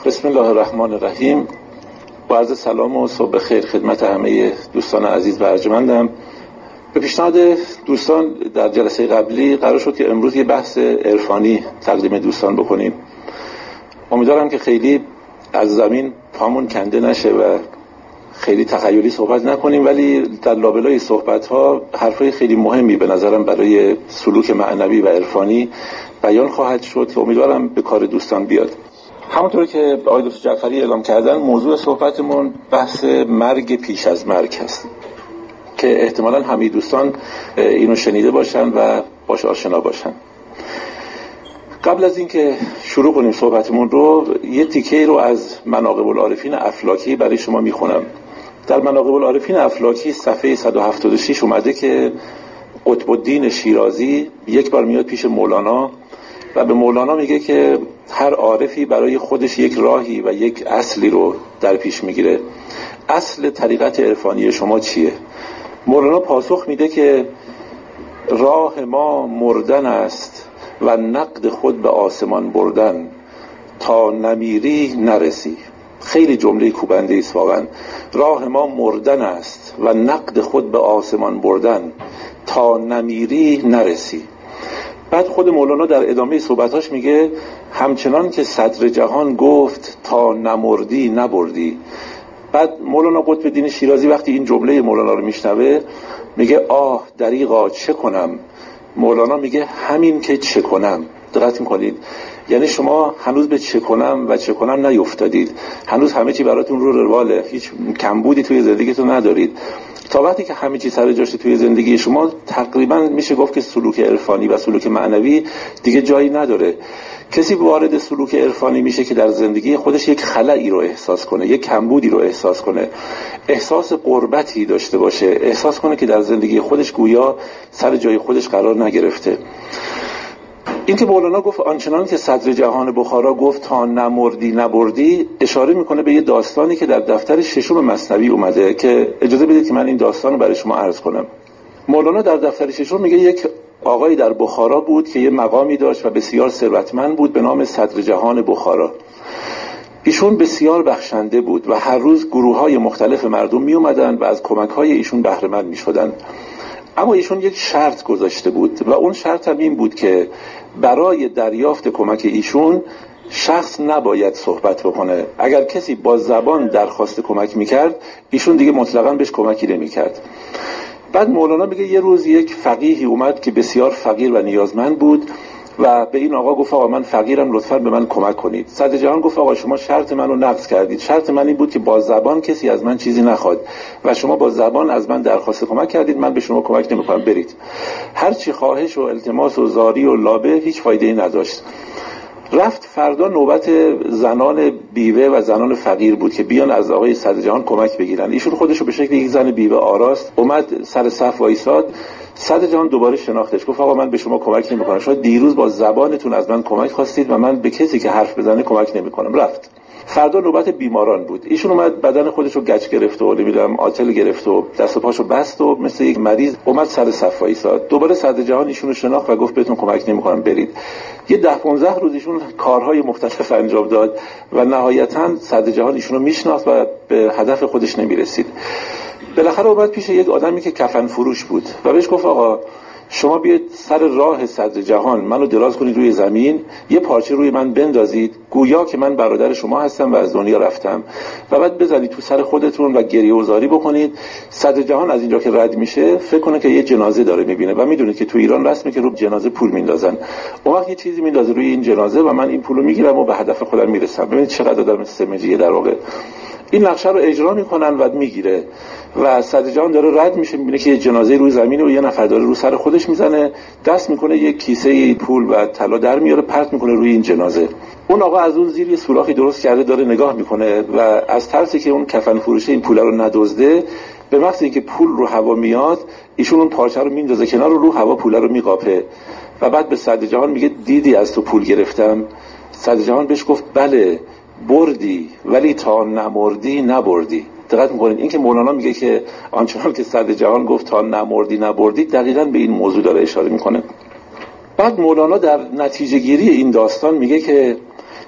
بسم الله الرحمن الرحیم. با عرض سلام و صبح خیر خدمت همه دوستان عزیز و ارجمندم. به پیشنهاد دوستان در جلسه قبلی قرار شد که امروز یه بحث عرفانی تقدیم دوستان بکنیم. امیدوارم که خیلی از زمین پامون کنده نشه و خیلی تخیلی صحبت نکنیم، ولی در لابلای صحبت‌ها حرفای خیلی مهمی به نظرم برای سلوک معنوی و عرفانی بیان خواهد شد که امیدوارم به کار دوستان بیاد. همونطور که آقای دکتر جعفری اعلام کردن، موضوع صحبتمون بحث مرگ پیش از مرگ هست که احتمالاً همه دوستان اینو شنیده باشن و باش آشنا باشن. قبل از اینکه شروع کنیم صحبتمون رو، یه تیکه رو از مناقب العارفین افلاکی برای شما میخونم. در مناقب العارفین افلاکی صفحه 176 اومده که قطب الدین شیرازی یک بار میاد پیش مولانا و به مولانا میگه که هر عارفی برای خودش یک راهی و یک اصلی رو در پیش میگیره. اصل طریقت عرفانی شما چیه؟ مولانا پاسخ میده که راه ما مردن است و نقد خود به آسمان بردن، تا نمیری نرسی. خیلی جمله کوبنده است واقعا. راه ما مردن است و نقد خود به آسمان بردن، تا نمیری نرسی. بعد خود مولانا در ادامه صحبتاش میگه همچنان که صدر جهان گفت تا نمردی نبردی. بعد مولانا قطب الدین شیرازی وقتی این جمله مولانا رو میشنوه میگه آه دریغا چه کنم. مولانا میگه همین که چه کنم. دقت میکنید؟ یعنی شما هنوز به چه کنم و چه کنم نیفتادید. هنوز همه چی براتون رو رواله، هیچ کمبودی توی زندگیتون ندارید. تا وقتی که همه چی سر جاشه توی زندگی شما، تقریبا میشه گفت که سلوک عرفانی و سلوک معنوی دیگه جایی نداره. کسی وارد سلوک عرفانی میشه که در زندگی خودش یک خلایی رو احساس کنه، یک کمبودی رو احساس کنه، احساس غربتی داشته باشه، احساس کنه که در زندگی خودش گویا سر جای خودش قرار نگرفته. این که مولانا گفت آنچنان که صدر جهان بخارا گفت تا نمردی نبردی، اشاره میکنه به یه داستانی که در دفتر ششم مثنوی اومده که اجازه بدید که من این داستان رو برای شما عرض کنم. مولانا در دفتر ششم میگه یک آقایی در بخارا بود که یه مقامی داشت و بسیار ثروتمند بود به نام صدر جهان بخارا. ایشون بسیار بخشنده بود و هر روز گروه‌های مختلف مردم می اومدن و از کمک‌های ایشون بهره مند می‌شدن. اما ایشون یک شرط گذاشته بود و اون شرط هم این بود که برای دریافت کمک ایشون شخص نباید صحبت بکنه. اگر کسی با زبان درخواست کمک میکرد، ایشون دیگه مطلقاً بهش کمکی نمیکرد. بعد مولانا میگه یه روز یک فقیهی اومد که بسیار فقیر و نیازمند بود و به این آقا گفت آقا من فقیرم، لطفاً به من کمک کنید. صدر جهان گفت آقا شما شرط منو نقض کردید. شرط من این بود که با زبان کسی از من چیزی نخواد و شما با زبان از من درخواست کمک کردید، من به شما کمک نمیکنم، برید. هر چی خواهش و التماس و زاری و لابه هیچ فایده‌ای نداشت. رفت. فردا نوبت زنان بیوه و زنان فقیر بود که بیان از آقای صدر جهان کمک بگیرن. ایشون خودشو به شکل یک زن بیوه آراست، اومد سر صف وایساد. صدر جهان دوباره شناختش، گفت آقا من به شما کمک نمی‌کنم، شما دیروز با زبانتون از من کمک خواستید و من به کسی که حرف بزنه کمک نمی‌کنم. رفت. فردا نوبت بیماران بود. ایشون اومد بدن خودش رو گچ گرفت و نمیدونم آتل گرفت و دست و پاشو بست و مثل یک مریض اومد سر صف وایساد. دوباره صدر جهان ایشون رو شناخت و گفت بهتون کمک نمی‌کنم، برید. یه 10-15 روز ایشون کارهای مختلف انجام داد و نهایتاً صدر جهان ایشون رو میشناخت و به هدف خودش نمیرسید. بالاخره اومد پیش یک آدمی که کفن فروش بود و بهش گفت آقا شما بیاید سر راه صدر جهان منو دراز کنید روی زمین، یه پارچه روی من بندازید گویا که من برادر شما هستم و از دنیا رفتم و بعد بزنید تو سر خودتون و گریه و زاری بکنید. صدر جهان از اینجا که رد میشه فکر کنه که یه جنازه داره میبینه و میدونید که تو ایران رسمه که رو جنازه پول میندازن. اون وقت یه چیزی میندازه روی این جنازه و من این پولو میگیرم و به هدف خودم میرسم. ببینید چقدر آدم سمجیه در واقع. این نقشه رو اجرا میکنن و میگیره و صدر جهان داره رد میشه، میبینه که یه جنازه روی زمین و یه نفر داره رو سر خودش میزنه، دست میکنه یک کیسه پول و طلا در میاره پرت میکنه روی این جنازه. اون آقا از اون زیر یه سوراخی درست کرده داره نگاه میکنه و از ترسی که اون کفن فروشه این پولا رو ندزده، به محض اینکه پول رو هوا میاد ایشون اون پارچه رو میندازه کنار و رو هوا پولا رو میقاپه و بعد به صدر جهان میگه دیدی از تو پول گرفتم؟ صدر جهان بهش گفت بله بردی ولی تا نمردی نبردی. دقت میکنید این که مولانا میگه که آنچنان که صدر جهان گفت تا نمردی نبردی، دقیقاً به این موضوع داره اشاره میکنه. بعد مولانا در نتیجه گیری این داستان میگه که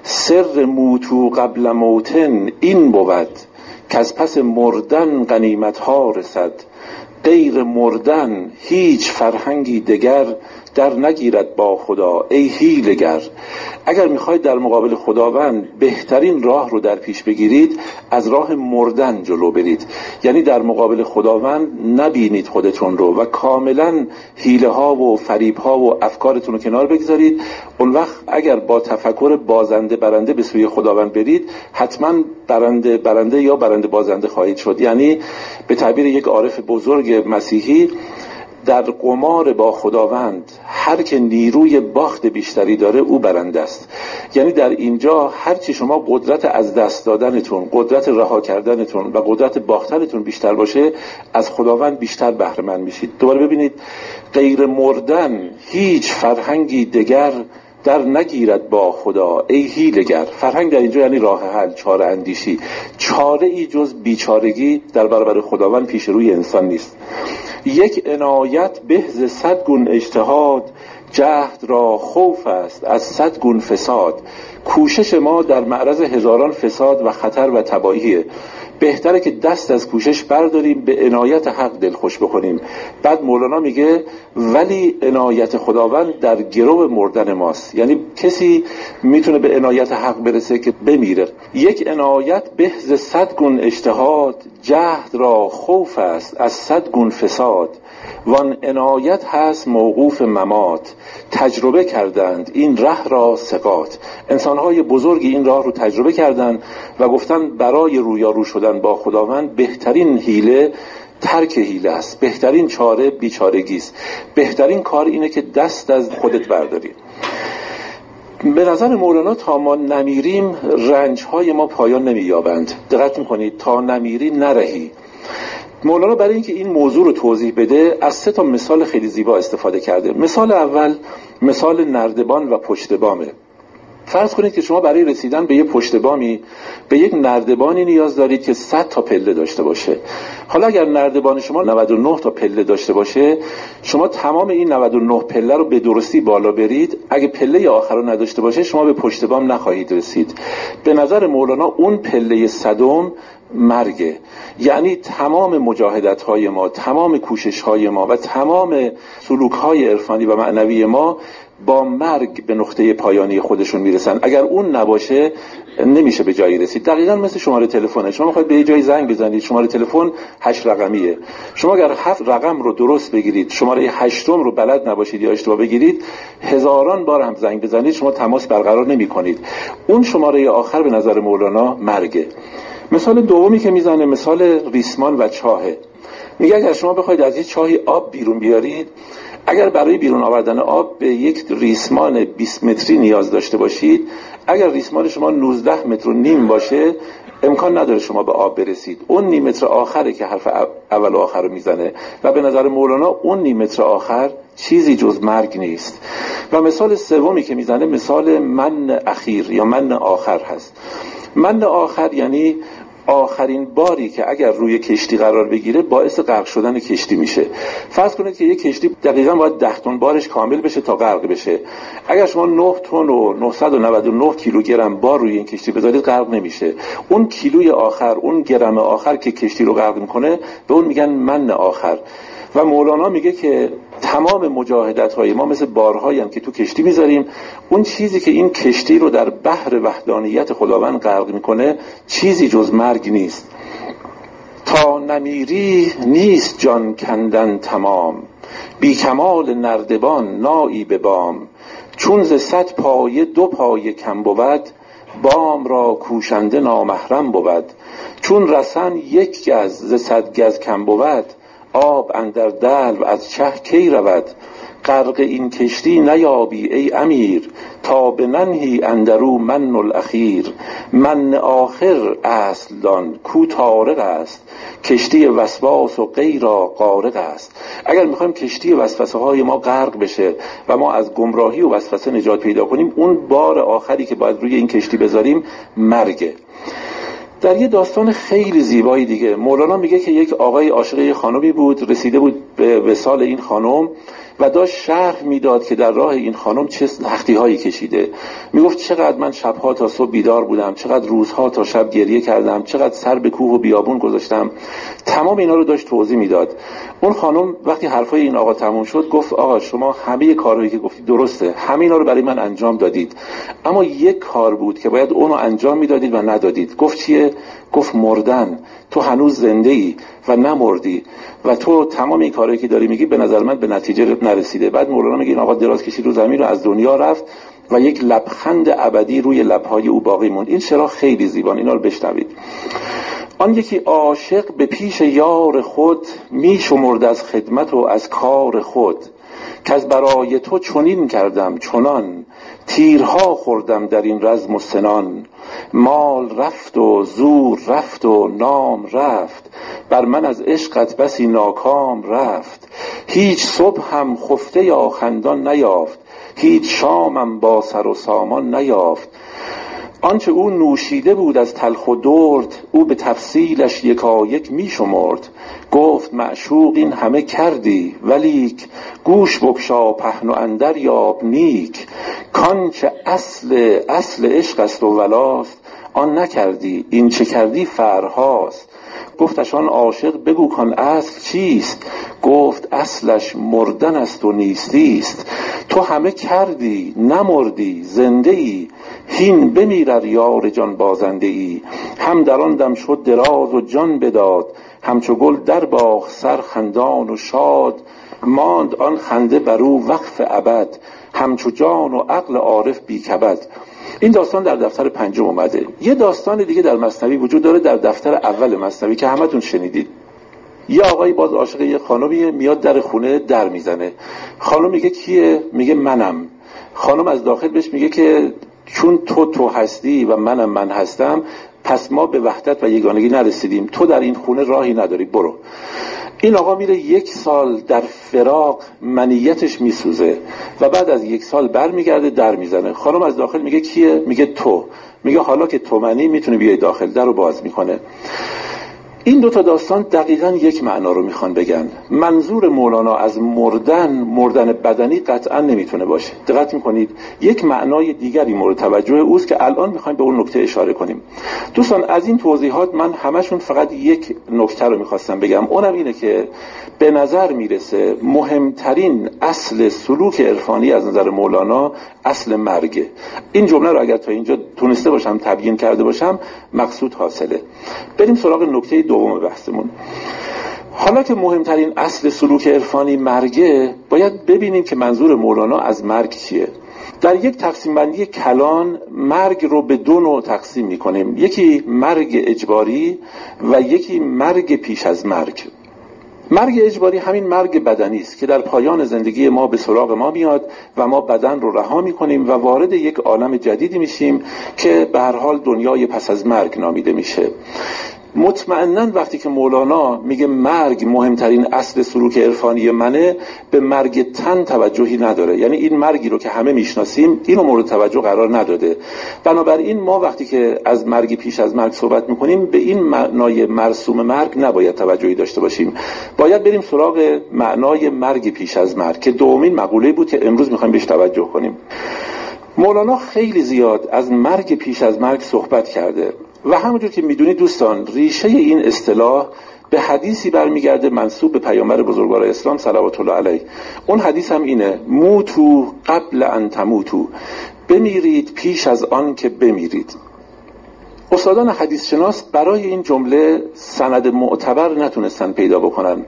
سر موتو قبل موتن این بود، که از پس مردن غنیمت ها رسد. غیر مردن هیچ فرهنگی دگر، در نگیرد با خدا ای حیله‌گر. اگر میخواید در مقابل خداوند بهترین راه رو در پیش بگیرید، از راه مردن جلو برید. یعنی در مقابل خداوند نبینید خودتون رو و کاملا حیله ها و فریب ها و افکارتون رو کنار بگذارید. اون وقت اگر با تفکر بازنده برنده به سوی خداوند برید، حتما برنده برنده یا برنده بازنده خواهید شد. یعنی به تعبیر یک عارف بزرگ مسیحی، در قمار با خداوند هر که نیروی باخت بیشتری داره او برنده است. یعنی در اینجا هر چی شما قدرت از دست دادنتون، قدرت رها کردنتون و قدرت باختنتون بیشتر باشه، از خداوند بیشتر بهره مند میشید. دوباره ببینید، غیر مردن هیچ فرهنگی دگر، در نگیرد با خدا ای حیله‌گر. فرهنگ در اینجا یعنی راه حل، چاره اندیشی. چاره ای جز بیچارگی در برابر خداوند پیش روی انسان نیست. یک عنایت به ز 100 گون اجتهاد، جهد را خوف است از 100 گون فساد. کوشش ما در معرض هزاران فساد و خطر و تباهیه. بهتره که دست از کوشش برداریم، به عنایت حق دل خوش بکنیم. بعد مولانا میگه ولی عنایت خداوند در گرو مردن ماست. یعنی کسی میتونه به عنایت حق برسه که بمیره. یک عنایت به ز 100 گون اجتهاد، جهد را خوف است از 100 گون فساد. وان عنایت هست موقوف ممات، تجربه کردند این ره را ثقات. انسانهای بزرگی این راه رو تجربه کردند و گفتن برای رویارو شدن با خداوند بهترین حیله ترک حیله است، بهترین چاره بیچارگی است، بهترین کار اینه که دست از خودت برداری. به نظر مولانا تا ما نمیریم رنج‌های ما پایان نمی‌یابند. دقت می‌کنید، تا نمیری نرهی. مولانا برای اینکه این موضوع رو توضیح بده از 3 تا مثال خیلی زیبا استفاده کرده. مثال اول مثال نردبان و پشت بامه. فرض کنید که شما برای رسیدن به یک پشت بامی، به یک نردبانی نیاز دارید که 100 تا پله داشته باشه. حالا اگر نردبان شما 99 تا پله داشته باشه، شما تمام این 99 پله رو به درستی بالا برید، اگه پله آخر رو نداشته باشه شما به پشت بام نخواهید رسید. به نظر مولانا اون پله 100م مرگه. یعنی تمام مجاهدت‌های ما، تمام کوشش‌های ما و تمام سلوک‌های عرفانی و معنوی ما با مرگ به نقطه پایانی خودشون میرسن. اگر اون نباشه نمیشه به جایی رسید. دقیقاً مثل شماره تلفنه. شما میخواید به یه جایی زنگ بزنید، شماره تلفن 8 رقمیه. شما اگر 7 رقم رو درست بگیرید، شماره 8م رو بلد نباشید یا اشتباه بگیرید، هزاران بار هم زنگ بزنید شما تماس برقرار نمی‌کنید. اون شماره آخر به نظر مولانا مرگه. مثال دومی که میزنه مثال ریسمان و چاهه. میگه اگر شما بخواید از یه چاهی آب بیرون بیارید، اگر برای بیرون آوردن آب به یک ریسمان 20 متری نیاز داشته باشید، اگر ریسمان شما 19 متر و نیم باشه امکان نداره شما به آب برسید. اون نیم متر آخره که حرف اول و آخر رو میزنه و به نظر مولانا اون نیم متر آخر چیزی جز مرگ نیست. و مثال سومی که میزنه مثال من اخیر یا من آخر هست. من آخر یعنی آخرین باری که اگر روی کشتی قرار بگیره باعث غرق شدن کشتی میشه. فرض کنید که یک کشتی دقیقاً باید 10 تن بارش کامل بشه تا غرق بشه. اگر شما 9 تن و 999 کیلوگرم بار روی این کشتی بذارید غرق نمیشه. اون کیلوی آخر، اون گرم آخر که کشتی رو غرق میکنه به اون میگن من آخر. و مولانا میگه که تمام مجاهدت‌های ما مثل بارهایی هم که تو کشتی میذاریم، اون چیزی که این کشتی رو در بحر وحدانیت خداوند غرق میکنه چیزی جز مرگ نیست. تا نمیری نیست جان کندن تمام، بی کمال نردبان نایی به بام. چون ز 100 پایه 2 پایه کم بود، بام را کوشنده نامحرم بود. چون رسن 1 گز ز 100 گز کم بود، آب اندر دلو از چه کی رود. غرق این کشتی نیابی ای امیر، تا به ننهی اندرو من الاخیر. من آخر اصل دان کو طارق است، کشتی وسواس و غیرا غارق است. اگر میخوایم کشتی وسوسه های ما غرق بشه و ما از گمراهی و وسوسه نجات پیدا کنیم، اون بار آخری که باید روی این کشتی بذاریم مرگه. در یه داستان خیلی زیبایی دیگه مولانا میگه که یک آقای عاشق خانمی بود، رسیده بود به وصال این خانم و داشت شرح میداد که در راه این خانم چه سختی هایی کشیده. میگفت چقدر من شبها تا صبح بیدار بودم، چقدر روزها تا شب گریه کردم، چقدر سر به کوه و بیابون گذاشتم. تمام اینا رو داشت توضیح میداد. اون خانم وقتی حرفای این آقا تموم شد گفت آقا شما همه کارهایی که گفتید درسته، همه اینا رو برای من انجام دادید، اما یک کار بود که باید اونو انجام میدادید و ندادید. گفت چیه؟ گفت مردن. تو هنوز زنده ای و نمردی و تو تمام این کارهایی که داری میگی به نظر من به نتیجه نرسیده. بعد مولانا میگه این آقا دراز کشید رو زمین و از دنیا رفت و یک لبخند ابدی روی لبهای او باقی موند. این شعرها خیلی زیبان، اینا رو بشنوید. آن یکی عاشق به پیش یار خود می شمرد از خدمت و از کار خود، که از برای تو چنین کردم چنان، تیرها خوردم در این رزم و سنان. مال رفت و زور رفت و نام رفت، بر من از عشقت بسی ناکام رفت. هیچ صبح هم خفته یا خندان نیافت، هیچ شامم با سر و سامان نیافت. آنچه او نوشیده بود از تلخ و درد، او به تفصیلش یکایک می شمرد. گفت معشوق این همه کردی، ولیک گوش بگشا پهن و اندر یاب نیک. کانچه اصل عشق است و ولاست، آن نکردی، این چه کردی فرهاست. گفتش آن عاشق بگو کان اصل چیست؟ گفت اصلش مردن است و نیستیست. تو همه کردی نمردی زنده ای، هین بمیرد یار جان بازنده ای. هم در آن دم شد دراز و جان بداد، همچو گل در باغ سر خندان و شاد. ماند آن خنده برو وقف ابد، همچو جان و عقل عارف بی کبد. این داستان در دفتر پنجم اومده. یه داستان دیگه در مثنوی وجود داره، در دفتر اول مثنوی که همتون شنیدید. یه آقایی باز عاشق یه خانومیه، میاد در خونه در میزنه. خانم میگه کیه؟ میگه منم. خانم از داخل بهش میگه که چون تو هستی و منم من هستم، پس ما به وحدت و یگانگی نرسیدیم، تو در این خونه راهی نداری، برو. این آقا میره 1 سال در فراق منیتش میسوزه و بعد از 1 سال برمیگرده در میزنه. خانم از داخل میگه کیه؟ میگه تو. میگه حالا که تو منی میتونی بیای داخل. در رو باز میکنه. این 2 تا داستان دقیقاً یک معنا رو میخوان بگن. منظور مولانا از مردن بدنی قطعاً نمیتونه باشه. دقت میکنید یک معنای دیگری مورد توجه اوست که الان میخوایم به اون نکته اشاره کنیم. دوستان از این توضیحات من همشون فقط یک نکته رو میخواستم بگم، اونم اینه که به نظر میرسه مهمترین اصل سلوک عرفانی از نظر مولانا اصل مرگه. این جمله رو اگر تا اینجا تونسته باشم تبیین کرده باشم مقصود حاصله. بریم سراغ نکته دوم بحثمون. حالا که مهمترین اصل سلوک عرفانی مرگه، باید ببینیم که منظور مولانا از مرگ چیه. در یک تقسیم بندی کلان مرگ رو به 2 نوع تقسیم می‌کنیم، یکی مرگ اجباری و یکی مرگ پیش از مرگ. مرگ اجباری همین مرگ بدنی است که در پایان زندگی ما به سراغ ما میاد و ما بدن رو رها می‌کنیم و وارد یک عالم جدیدی میشیم که به هر حال دنیای پس از مرگ نامیده میشه. مطمئناً وقتی که مولانا میگه مرگ مهمترین اصل سلوک عرفانی منه، به مرگ تن توجهی نداره. یعنی این مرگی رو که همه میشناسیم اینو مورد توجه قرار نداده. بنابراین ما وقتی که از مرگ پیش از مرگ صحبت میکنیم به این معنای مرسوم مرگ نباید توجهی داشته باشیم. باید بریم سراغ معنای مرگ پیش از مرگ که دومین مقوله بود که امروز میخوایم بهش توجه کنیم. مولانا خیلی زیاد از مرگ پیش از مرگ صحبت کرده و همونجور که میدونید دوستان ریشه این اصطلاح به حدیثی برمیگرده منسوب به پیامبر بزرگوار اسلام صلوات الله علیه. اون حدیث هم اینه: موتو قبل ان تموتو، بمیرید پیش از آن که بمیرید. استادان حدیث شناس برای این جمله سند معتبر نتونستن پیدا بکنن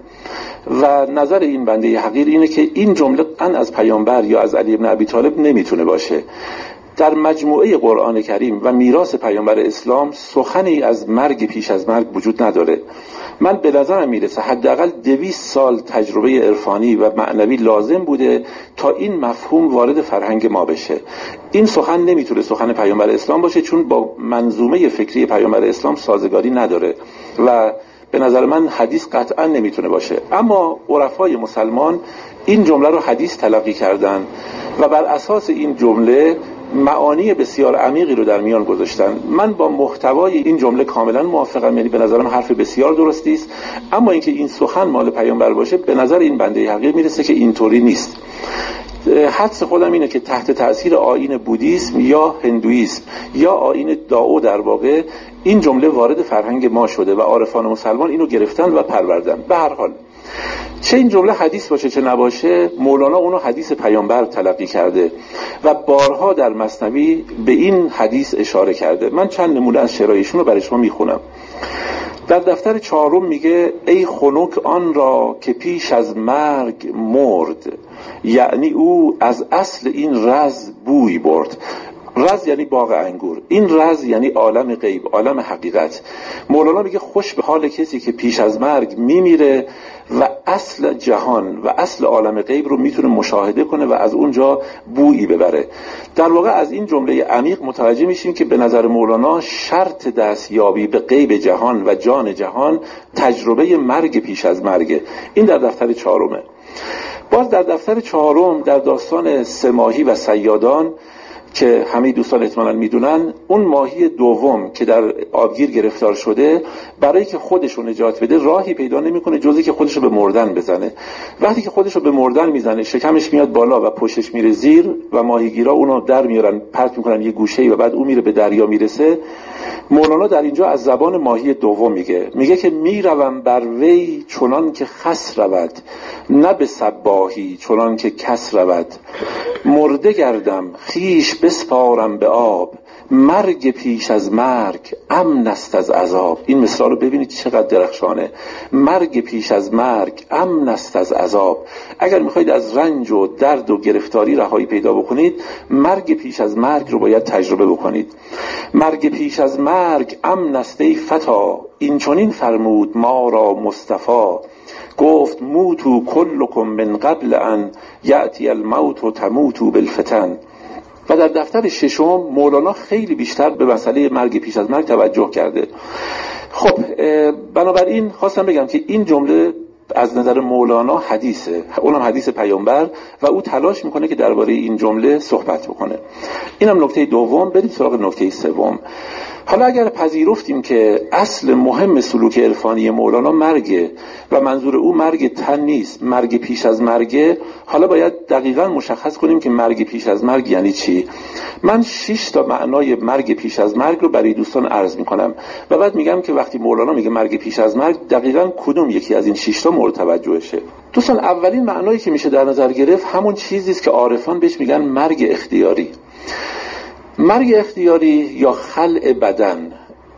و نظر این بنده حقیر اینه که این جمله از پیامبر یا از علی بن ابی طالب نمیتونه باشه. در مجموعه قرآن کریم و میراث پیامبر اسلام سخنی از مرگ پیش از مرگ وجود نداره. من به نظرم میرسه حداقل 200 سال تجربه عرفانی و معنوی لازم بوده تا این مفهوم وارد فرهنگ ما بشه. این سخن نمیتونه سخن پیامبر اسلام باشه چون با منظومه فکری پیامبر اسلام سازگاری نداره و به نظر من حدیث قطعا نمیتونه باشه. اما عرفای مسلمان این جمله رو حدیث تلقی کردن و بر اساس این جمله معانی بسیار عمیقی رو در میان گذاشتن. من با محتوای این جمله کاملا موافقم، یعنی به نظرم حرف بسیار درستی است، اما اینکه این سخن مال پیامبر باشه به نظر این بنده حقیر میرسه که اینطوری نیست. حدس خودم اینه که تحت تأثیر آیین بودیسم یا هندویسم یا آیین دائو در واقع این جمله وارد فرهنگ ما شده و عارفان مسلمان اینو گرفتن و پروردن. به هر حال چه این جمله حدیث باشه چه نباشه، مولانا اونو حدیث پیامبر تلقی کرده و بارها در مثنوی به این حدیث اشاره کرده. من چند نمونه از شعرایشون رو برای شما میخونم. در دفتر 4 میگه ای خنک آن را که پیش از مرگ مرد، یعنی او از اصل این رز بوی برد. رز یعنی باغ انگور، این رز یعنی عالم غیب، عالم حقیقت. مولانا میگه خوش به حال کسی که پیش از مرگ میمیره و اصل جهان و اصل عالم غیب رو میتونه مشاهده کنه و از اونجا بویی ببره. در واقع از این جمله عمیق متوجه میشیم که به نظر مولانا شرط دستیابی به غیب جهان و جان جهان تجربه مرگ پیش از مرگه. این در دفتر 4. باز در دفتر 4 در داستان 3 ماهی و صیادان که همه دوستان احتمالاً میدونن، اون ماهی دوم که در آبگیر گرفتار شده برای که خودش رو نجات بده راهی پیدا نمیکنه جز اینکه خودش رو به مردن بزنه. وقتی که خودش رو به مردن میزنه شکمش میاد بالا و پشتش میره زیر و ماهیگیرا اونو در میارن پرت میکنن یه گوشه‌ای و بعد اون میره به دریا میرسه. مولانا در اینجا از زبان ماهی دوم میگه که میروم بر وی چنان که خس رود، نه به صباحی چنان که کس رود، مرده گردم خیش بسپارم به آب، مرگ پیش از مرگ امن است از عذاب. این مثال رو ببینید چقدر درخشانه. مرگ پیش از مرگ امن است از عذاب. اگر میخواید از رنج و درد و گرفتاری رهایی پیدا بکنید، مرگ پیش از مرگ رو باید تجربه بکنید. مرگ پیش از مرگ امن است ای فتا، این چنین فرمود ما را مصطفی، گفت موتو کلکم من قبل ان یأتی الموت و تموتو بالفتن. و در دفتر 6 مولانا خیلی بیشتر به مسئله مرگ پیش از مرگ توجه کرده. خب بنابراین خواستم بگم که این جمله از نظر مولانا حدیثه، اونم حدیث پیامبر و او تلاش میکنه که درباره این جمله صحبت بکنه. اینم نکته دوم. بریم سراغ نکته سوم. حالا اگر پذیرفتیم که اصل مهم سلوک عرفانی مولانا مرگه و منظور او مرگ تن نیست، مرگ پیش از مرگه، حالا باید دقیقاً مشخص کنیم که مرگ پیش از مرگ یعنی چی. من 6 تا معنای مرگ پیش از مرگ رو برای دوستان عرض میکنم و بعد میگم که وقتی مولانا میگه مرگ پیش از مرگ دقیقاً کدوم یکی از این 6 تا مورد توجهشه. دوستان اولین معنایی که میشه در نظر گرفت همون چیزی است که عارفان بهش میگن مرگ اختیاری. مرگ اختیاری یا خلع بدن،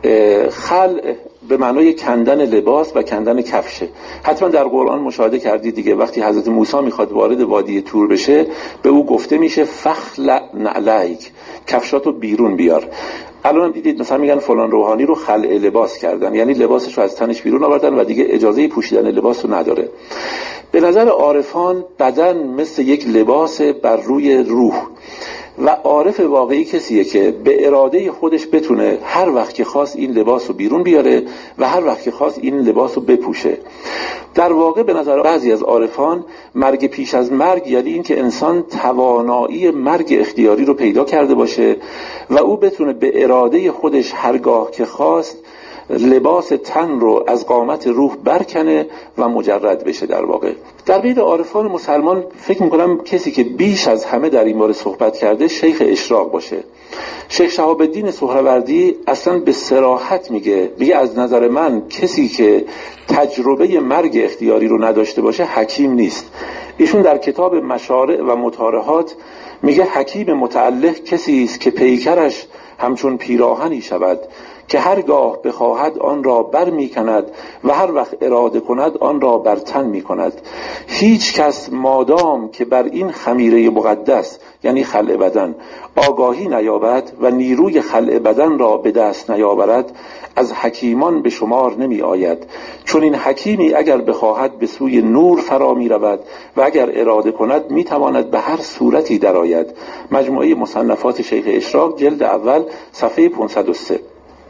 خلع به معنای کندن لباس و کندن کفشه. حتما در قرآن مشاهده کردید دیگه، وقتی حضرت موسی میخواد وارد وادی طور بشه به او گفته میشه فخلع نعلیک، کفشاتو بیرون بیار. الان هم دیدید مثلا میگن فلان روحانی رو خلع لباس کردن، یعنی لباسش رو از تنش بیرون آوردن و دیگه اجازه پوشیدن لباس رو نداره. به نظر عارفان بدن مثل یک لباس بر روی روح و عارف واقعی کسیه که به اراده خودش بتونه هر وقت که خواست این لباس رو بیرون بیاره و هر وقت که خواست این لباس رو بپوشه. در واقع به نظر بعضی از عارفان مرگ پیش از مرگ یعنی این که انسان توانایی مرگ اختیاری رو پیدا کرده باشه و او بتونه به اراده خودش هرگاه که خواست لباس تن رو از قامت روح برکنه و مجرد بشه. در واقع در بین عارفان مسلمان فکر میکنم کسی که بیش از همه در این باره صحبت کرده شیخ اشراق باشه. شیخ شهاب الدین سهروردی اصلا به صراحت میگه از نظر من کسی که تجربه مرگ اختیاری رو نداشته باشه حکیم نیست. ایشون در کتاب مشارع و مطارحات میگه حکیم متعلق کسی است که پیکرش همچون پیراهنی شود که هرگاه بخواهد آن را بر می کند و هر وقت اراده کند آن را بر تن می کند. هیچ کس مادام که بر این خمیره مقدس یعنی خلع بدن آگاهی نیابد و نیروی خلع بدن را به دست نیاورد از حکیمان به شمار نمی آید. چون این حکیمی اگر بخواهد به سوی نور فرا می رود و اگر اراده کند می تواند به هر صورتی درآید. مجموعه مصنفات شیخ اشراق جلد اول صفحه 503.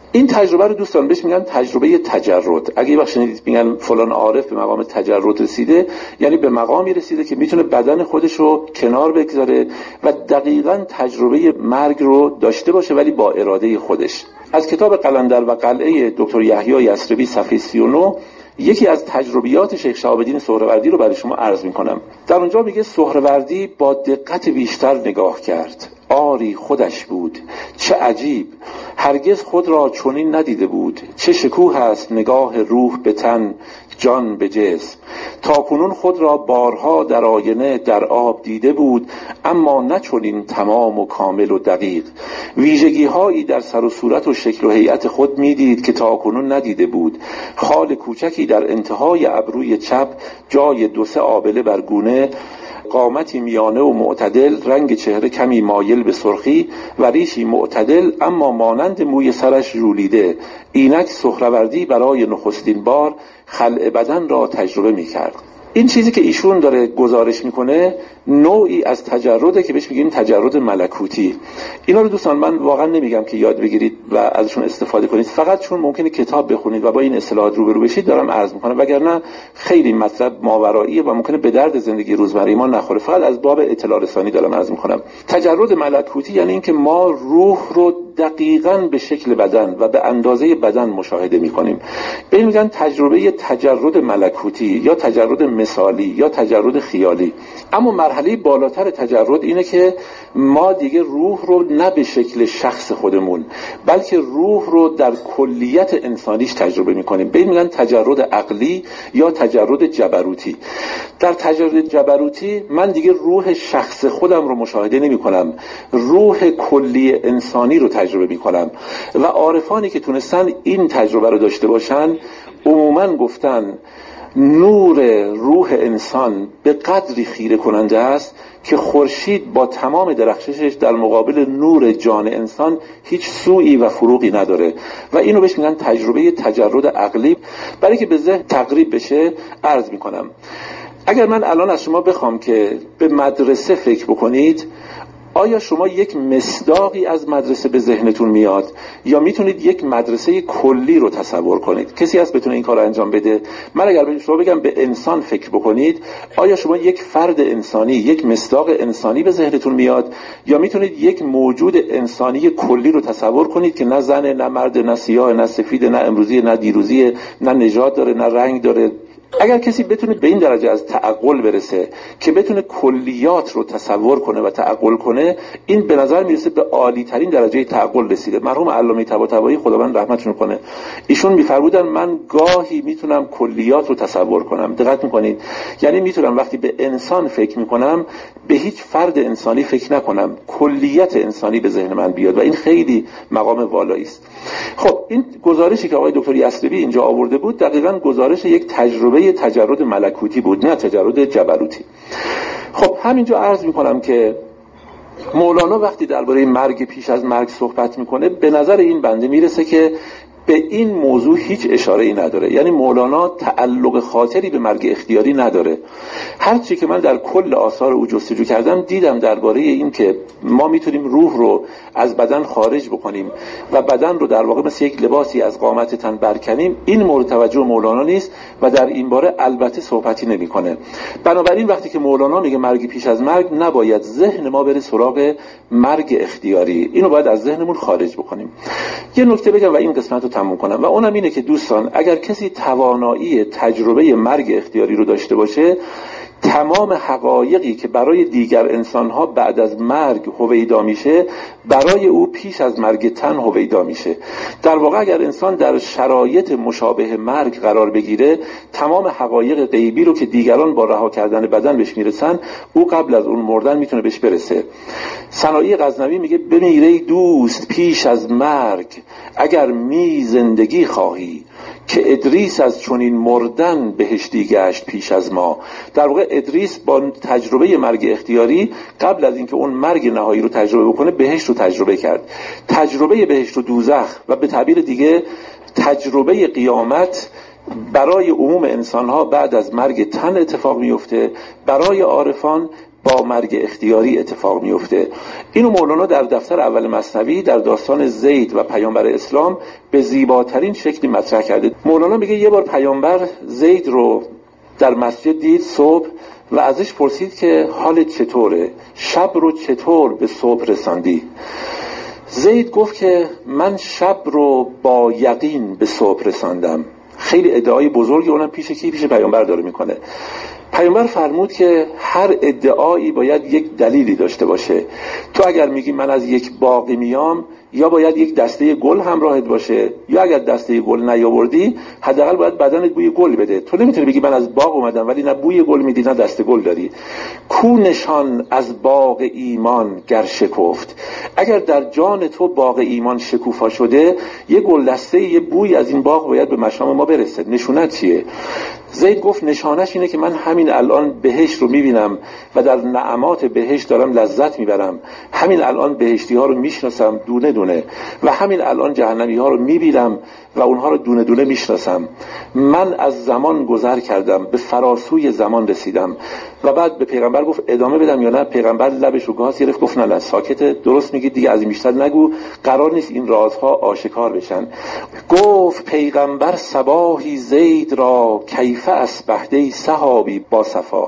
این تجربه رو دوستان بهش میگن تجربه تجرد. اگه یه وقت شنیدید میگن فلان عارف به مقام تجرد رسیده، یعنی به مقامی رسیده که میتونه بدن خودش رو کنار بگذاره و دقیقاً تجربه مرگ رو داشته باشه، ولی با اراده خودش. از کتاب قلندر و قلعه دکتر یحیی یثربی صفحه 39 یکی از تجربیات شیخ شهاب الدین سهروردی رو برای شما عرض میکنم. در اونجا میگه سهروردی با دقت بیشتر نگاه کرد. آری خودش بود، چه عجیب، هرگز خود را چنین ندیده بود. چه شکوه است نگاه روح به تن، جان به جسم. تا کنون خود را بارها در آینه در آب دیده بود، اما نه چنین تمام و کامل و دقیق. ویژگی هایی در سر و صورت و شکل و هیئت خود میدید که تا کنون ندیده بود. خال کوچکی در انتهای ابروی چپ، جای 2-3 آبله بر گونه، قامتی میانه و معتدل، رنگ چهره کمی مایل به سرخی و ریشی معتدل اما مانند موی سرش ژولیده. اینک سهروردی برای نخستین بار خلع بدن را تجربه می‌کرد. این چیزی که ایشون داره گزارش میکنه نوعی از تجرده که بهش میگیم تجرد ملکوتی. اینا رو دوستان من واقعا نمیگم که یاد بگیرید و ازشون استفاده کنید، فقط چون ممکنه کتاب بخونید و با این اصطلاحات روبرو بشید دارم عرض میکنم، وگرنه خیلی مطلب ماوراییه و ممکنه به درد زندگی روزمره ما نخوره. فقط از باب اطلاع رسانی دارم عرض میکنم. تجرد ملکوتی یعنی اینکه ما روح رو دقیقاً به شکل بدن و به اندازه بدن مشاهده میکنیم. به این میگن تجربه تجرد ملکوتی یا تجرد مثالی یا تجرد خیالی. اما مرحله بالاتر تجرد اینه که ما دیگه روح رو نه به شکل شخص خودمون بلکه روح رو در کلیت انسانیش تجربه میکنیم. به این میگن تجرد عقلی یا تجرد جبروتی. در تجرد جبروتی من دیگه روح شخص خودم رو مشاهده نمی کنم، روح کلی انسانی رو تجربه می کنم. و عارفانی که تونستن این تجربه رو داشته باشن عموماً گفتن نور روح انسان به قدری خیره کننده است که خورشید با تمام درخششش در مقابل نور جان انسان هیچ سوئی و فروقی نداره و اینو بهش میگن تجربه تجرد عقلی. برای که به ذهن تقریب بشه عرض میکنم. اگر من الان از شما بخوام که به مدرسه فکر بکنید، آیا شما یک مصداقی از مدرسه به ذهنتون میاد یا میتونید یک مدرسه کلی رو تصور کنید؟ کسی هست بتونه این کار رو انجام بده؟ من اگر به شما بگم به انسان فکر بکنید، آیا شما یک فرد انسانی، یک مصداق انسانی به ذهنتون میاد یا میتونید یک موجود انسانی کلی رو تصور کنید که نه زن، نه مرد، نه سیاه، نه سفید، نه امروزی، نه دیروزی، نه نژاد داره، نه رنگ داره؟ اگر کسی بتونه به این درجه از تعقل برسه که بتونه کلیات رو تصور کنه و تعقل کنه، این به نظر میرسه به عالی ترین درجه تعقل رسیده. مرحوم علامه طباطبایی خداوند رحمتشون کنه، ایشون میفرمودن من گاهی میتونم کلیات رو تصور کنم. دقت میکنید؟ یعنی میتونم وقتی به انسان فکر میکنم به هیچ فرد انسانی فکر نکنم، کلیت انسانی به ذهن من بیاد و این خیلی مقام والایی است. خب این گزارشی که آقای دکتر یثربی اینجا آورده بود دقیقاً گزارش یک تجربه تجرد ملکوتی بود، نه تجرد جبروتی. خب همینجا عرض میکنم که مولانا وقتی درباره مرگ پیش از مرگ صحبت میکنه به نظر این بنده میرسه که به این موضوع هیچ اشاره‌ای نداره. یعنی مولانا تعلق خاطری به مرگ اختیاری نداره. هرچی که من در کل آثار او جستجو کردم دیدم درباره این که ما میتونیم روح رو از بدن خارج بکنیم و بدن رو در واقع مثل یک لباسی از قامت تن برکنیم، این مورد توجه مولانا نیست و در این باره البته صحبتی نمیکنه. بنابراین وقتی که مولانا میگه مرگ پیش از مرگ، نباید ذهن ما بره سراغ مرگ اختیاری، اینو باید از ذهنمون خارج بکنیم. یه نکته بگم و این قسمت رو تموم کنم و اونم اینه که دوستان اگر کسی توانایی تجربه مرگ اختیاری رو داشته باشه، تمام حقایقی که برای دیگر انسانها بعد از مرگ هویدا میشه برای او پیش از مرگ تن هویدا میشه. در واقع اگر انسان در شرایط مشابه مرگ قرار بگیره، تمام حقایق غیبی رو که دیگران با رها کردن بدن بهش میرسن او قبل از اون مردن میتونه بهش برسه. سنایی غزنوی میگه بمیره دوست پیش از مرگ اگر می زندگی خواهی، که ادریس از چنین مردن بهشتی گشت پیش از ما. در واقع ادریس با تجربه مرگ اختیاری قبل از اینکه اون مرگ نهایی رو تجربه بکنه بهشت رو تجربه کرد. تجربه بهشت و دوزخ و به تعبیر دیگه تجربه قیامت برای عموم انسانها بعد از مرگ تن اتفاق میفته، برای عارفان با مرگ اختیاری اتفاق میفته. اینو مولانا در دفتر اول مثنوی در داستان زید و پیامبر اسلام به زیباترین شکلی مطرح کرده. مولانا میگه یه بار پیامبر زید رو در مسجد دید صبح و ازش پرسید که حالت چطوره؟ شب رو چطور به صبح رساندی؟ زید گفت که من شب رو با یقین به صبح رساندم. خیلی ادعای بزرگی اونم پیش کی؟ پیش پیامبر داره میکنه. پیامبر فرمود که هر ادعایی باید یک دلیلی داشته باشه. تو اگر میگی من از یک باغی میام، یا باید یک دسته گل همراهت باشه، یا اگر دسته گل نیاوردی حداقل باید بدنت بوی گل بده. تو نمیتونی بگی من از باغ اومدم ولی نه بوی گل میدی نه دسته گل داری. کو نشان از باغ ایمان گر شکفت. اگر در جان تو باغ ایمان شکوفا شده، یه گل دسته، یه بوی از این باغ باید به مشام ما برسه. نشونت چیه؟ زید گفت نشانش اینه که من همین الان بهشت رو میبینم و در نعمات بهشت دارم لذت میبرم. همین الان بهشتی ها رو میشناسم دونه دونه و همین الان جهنمی ها رو میبینم و اونها رو دونه دونه میشناسم. من از زمان گذر کردم، به فراسوی زمان رسیدم. و بعد به پیغمبر گفت ادامه بدم یا نه؟ پیغمبر لبش رو گاز گرفت گفت نه ساکته، درست میگی دیگه، از این بیشتر نگو، قرار نیست این رازها آشکار بشن. گفت پیغمبر صباحی زید را کیف اصبحتی صحابی با صفا.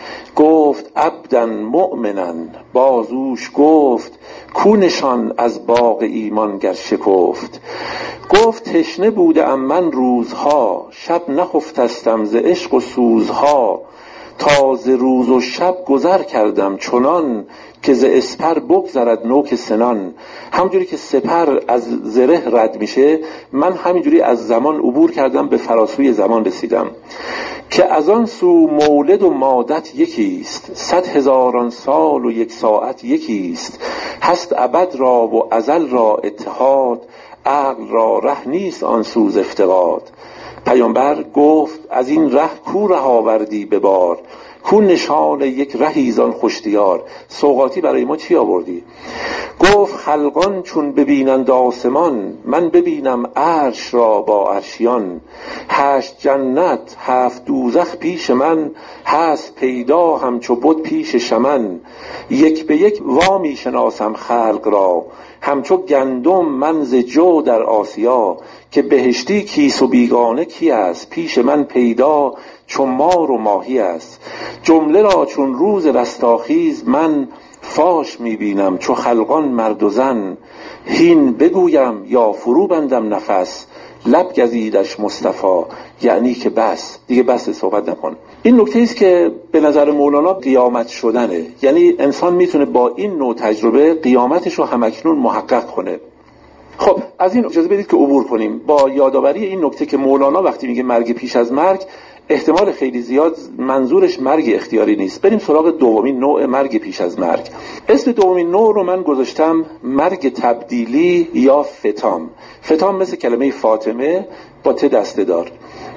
گفت عبدا مؤمنا بازوش گفت کو نشان از باغ ایمان گر شکفت. گفت تشنه بودم من روزها شب نخفتستم ز عشق و سوزها. تازه روز و شب گذر کردم چنان که ز اسپر بگذرد نوک سنان. همجوری که سپر از زره رد میشه من همینجوری از زمان عبور کردم، به فراسوی زمان رسیدم. که از آن سو مولد و مادت یکیست 100,000 سال و 1 ساعت یکیست. هست ابد را و ازل را اتحاد عقل را ره نیست آن سوز افتقاد. پیامبر گفت از این ره کو ره آوردی به بار. کو نشان یک رهیزان خوشتیار. سوغاتی برای ما چی آوردی؟ گفت خلقان چون ببینند آسمان من ببینم عرش را با عرشیان. 8 جنت 7 دوزخ پیش من هست پیدا همچو بت پیش شمن. یک به یک وامی شناسم خلق را همچو گندم من ز جو در آسیا. که بهشتی کیس و بیگانه کی است پیش من پیدا چون مار و ماهی است. جمله را چون روز رستاخیز من فاش میبینم چو خلقان مرد و زن. هین بگویم یا فرو بندم نفس لب گزیدش مصطفی یعنی که بس دیگه، بس صحبت نکن. این نکته است که به نظر مولانا قیامت شدنه، یعنی انسان میتونه با این نوع تجربه قیامتش رو همکنون محقق کنه. خب از این اجازه بدید که عبور کنیم با یادآوری این نکته که مولانا وقتی میگه مرگ پیش از مرگ احتمال خیلی زیاد منظورش مرگ اختیاری نیست. بریم سراغ دومین نوع مرگ پیش از مرگ. اسم دومین نوع رو من گذاشتم مرگ تبدیلی یا فتام. فتام مثل کلمه فاطمه با ت دسته دار.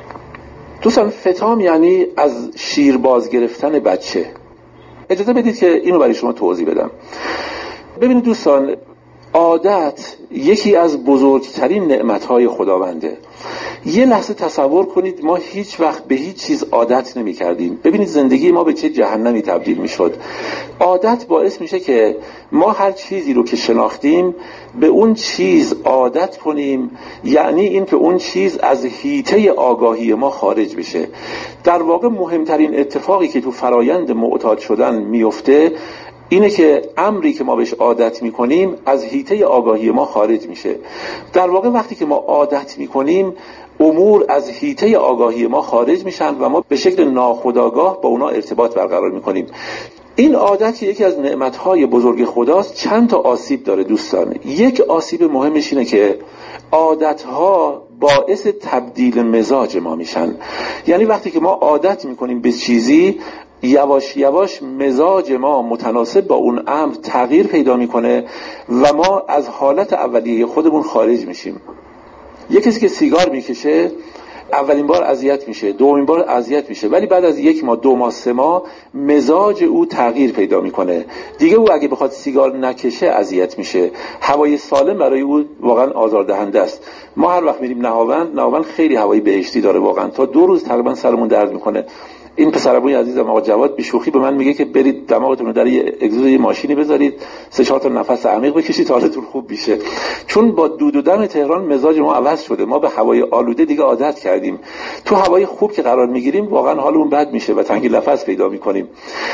دوستان فتام یعنی از شیر باز گرفتن بچه. اجازه بدید که اینو برای شما توضیح بدم. ببینید دوستان، عادت یکی از بزرگترین نعمتهای خداونده. یه لحظه تصور کنید ما هیچ وقت به هیچ چیز عادت نمی کردیم. ببینید زندگی ما به چه جهنمی تبدیل می شد. عادت باعث میشه که ما هر چیزی رو که شناختیم به اون چیز عادت کنیم، یعنی این که اون چیز از حیطه آگاهی ما خارج بشه. در واقع مهمترین اتفاقی که تو فرایند معتاد شدن میفته اینه که امری که ما بهش عادت میکنیم از حیطه آگاهی ما خارج میشه. در واقع وقتی که ما عادت میکنیم امور از حیطه آگاهی ما خارج میشن و ما به شکل ناخودآگاه با اونا ارتباط برقرار میکنیم. این عادت یکی از نعمتهای بزرگ خداست. چند تا آسیب داره دوستان. یک آسیب مهمش اینه که عادتها باعث تبدیل مزاج ما میشن. یعنی وقتی که ما عادت میکنیم به چیزی یواش یواش مزاج ما متناسب با اون امر تغییر پیدا میکنه و ما از حالت اولیه خودمون خارج میشیم. یک کسی که سیگار میکشه اولین بار اذیت میشه، دومین بار اذیت میشه، ولی بعد از 1 ماه 2 ماه 3 ماه مزاج او تغییر پیدا میکنه. دیگه او اگه بخواد سیگار نکشه اذیت میشه. هوای سالم برای او واقعا آزاردهنده است. ما هر وقت میریم نهاوند خیلی هوای بهشتی داره واقعا. تا 2 روز تقریبا سرمون درد میکنه. این پسرعموی عزیزم آقا جواد به شوخی به من میگه که برید دماغتون رو در یه اگزوز ماشینی بذارید 3-4 تا نفس عمیق بکشید تا حالتون خوب بشه. چون با دود و دم تهران مزاج ما عوض شده، ما به هوای آلوده دیگه عادت کردیم. تو هوای خوب که قرار میگیریم واقعا حالمون بد میشه و تنگی نفس پیدا میکنیم.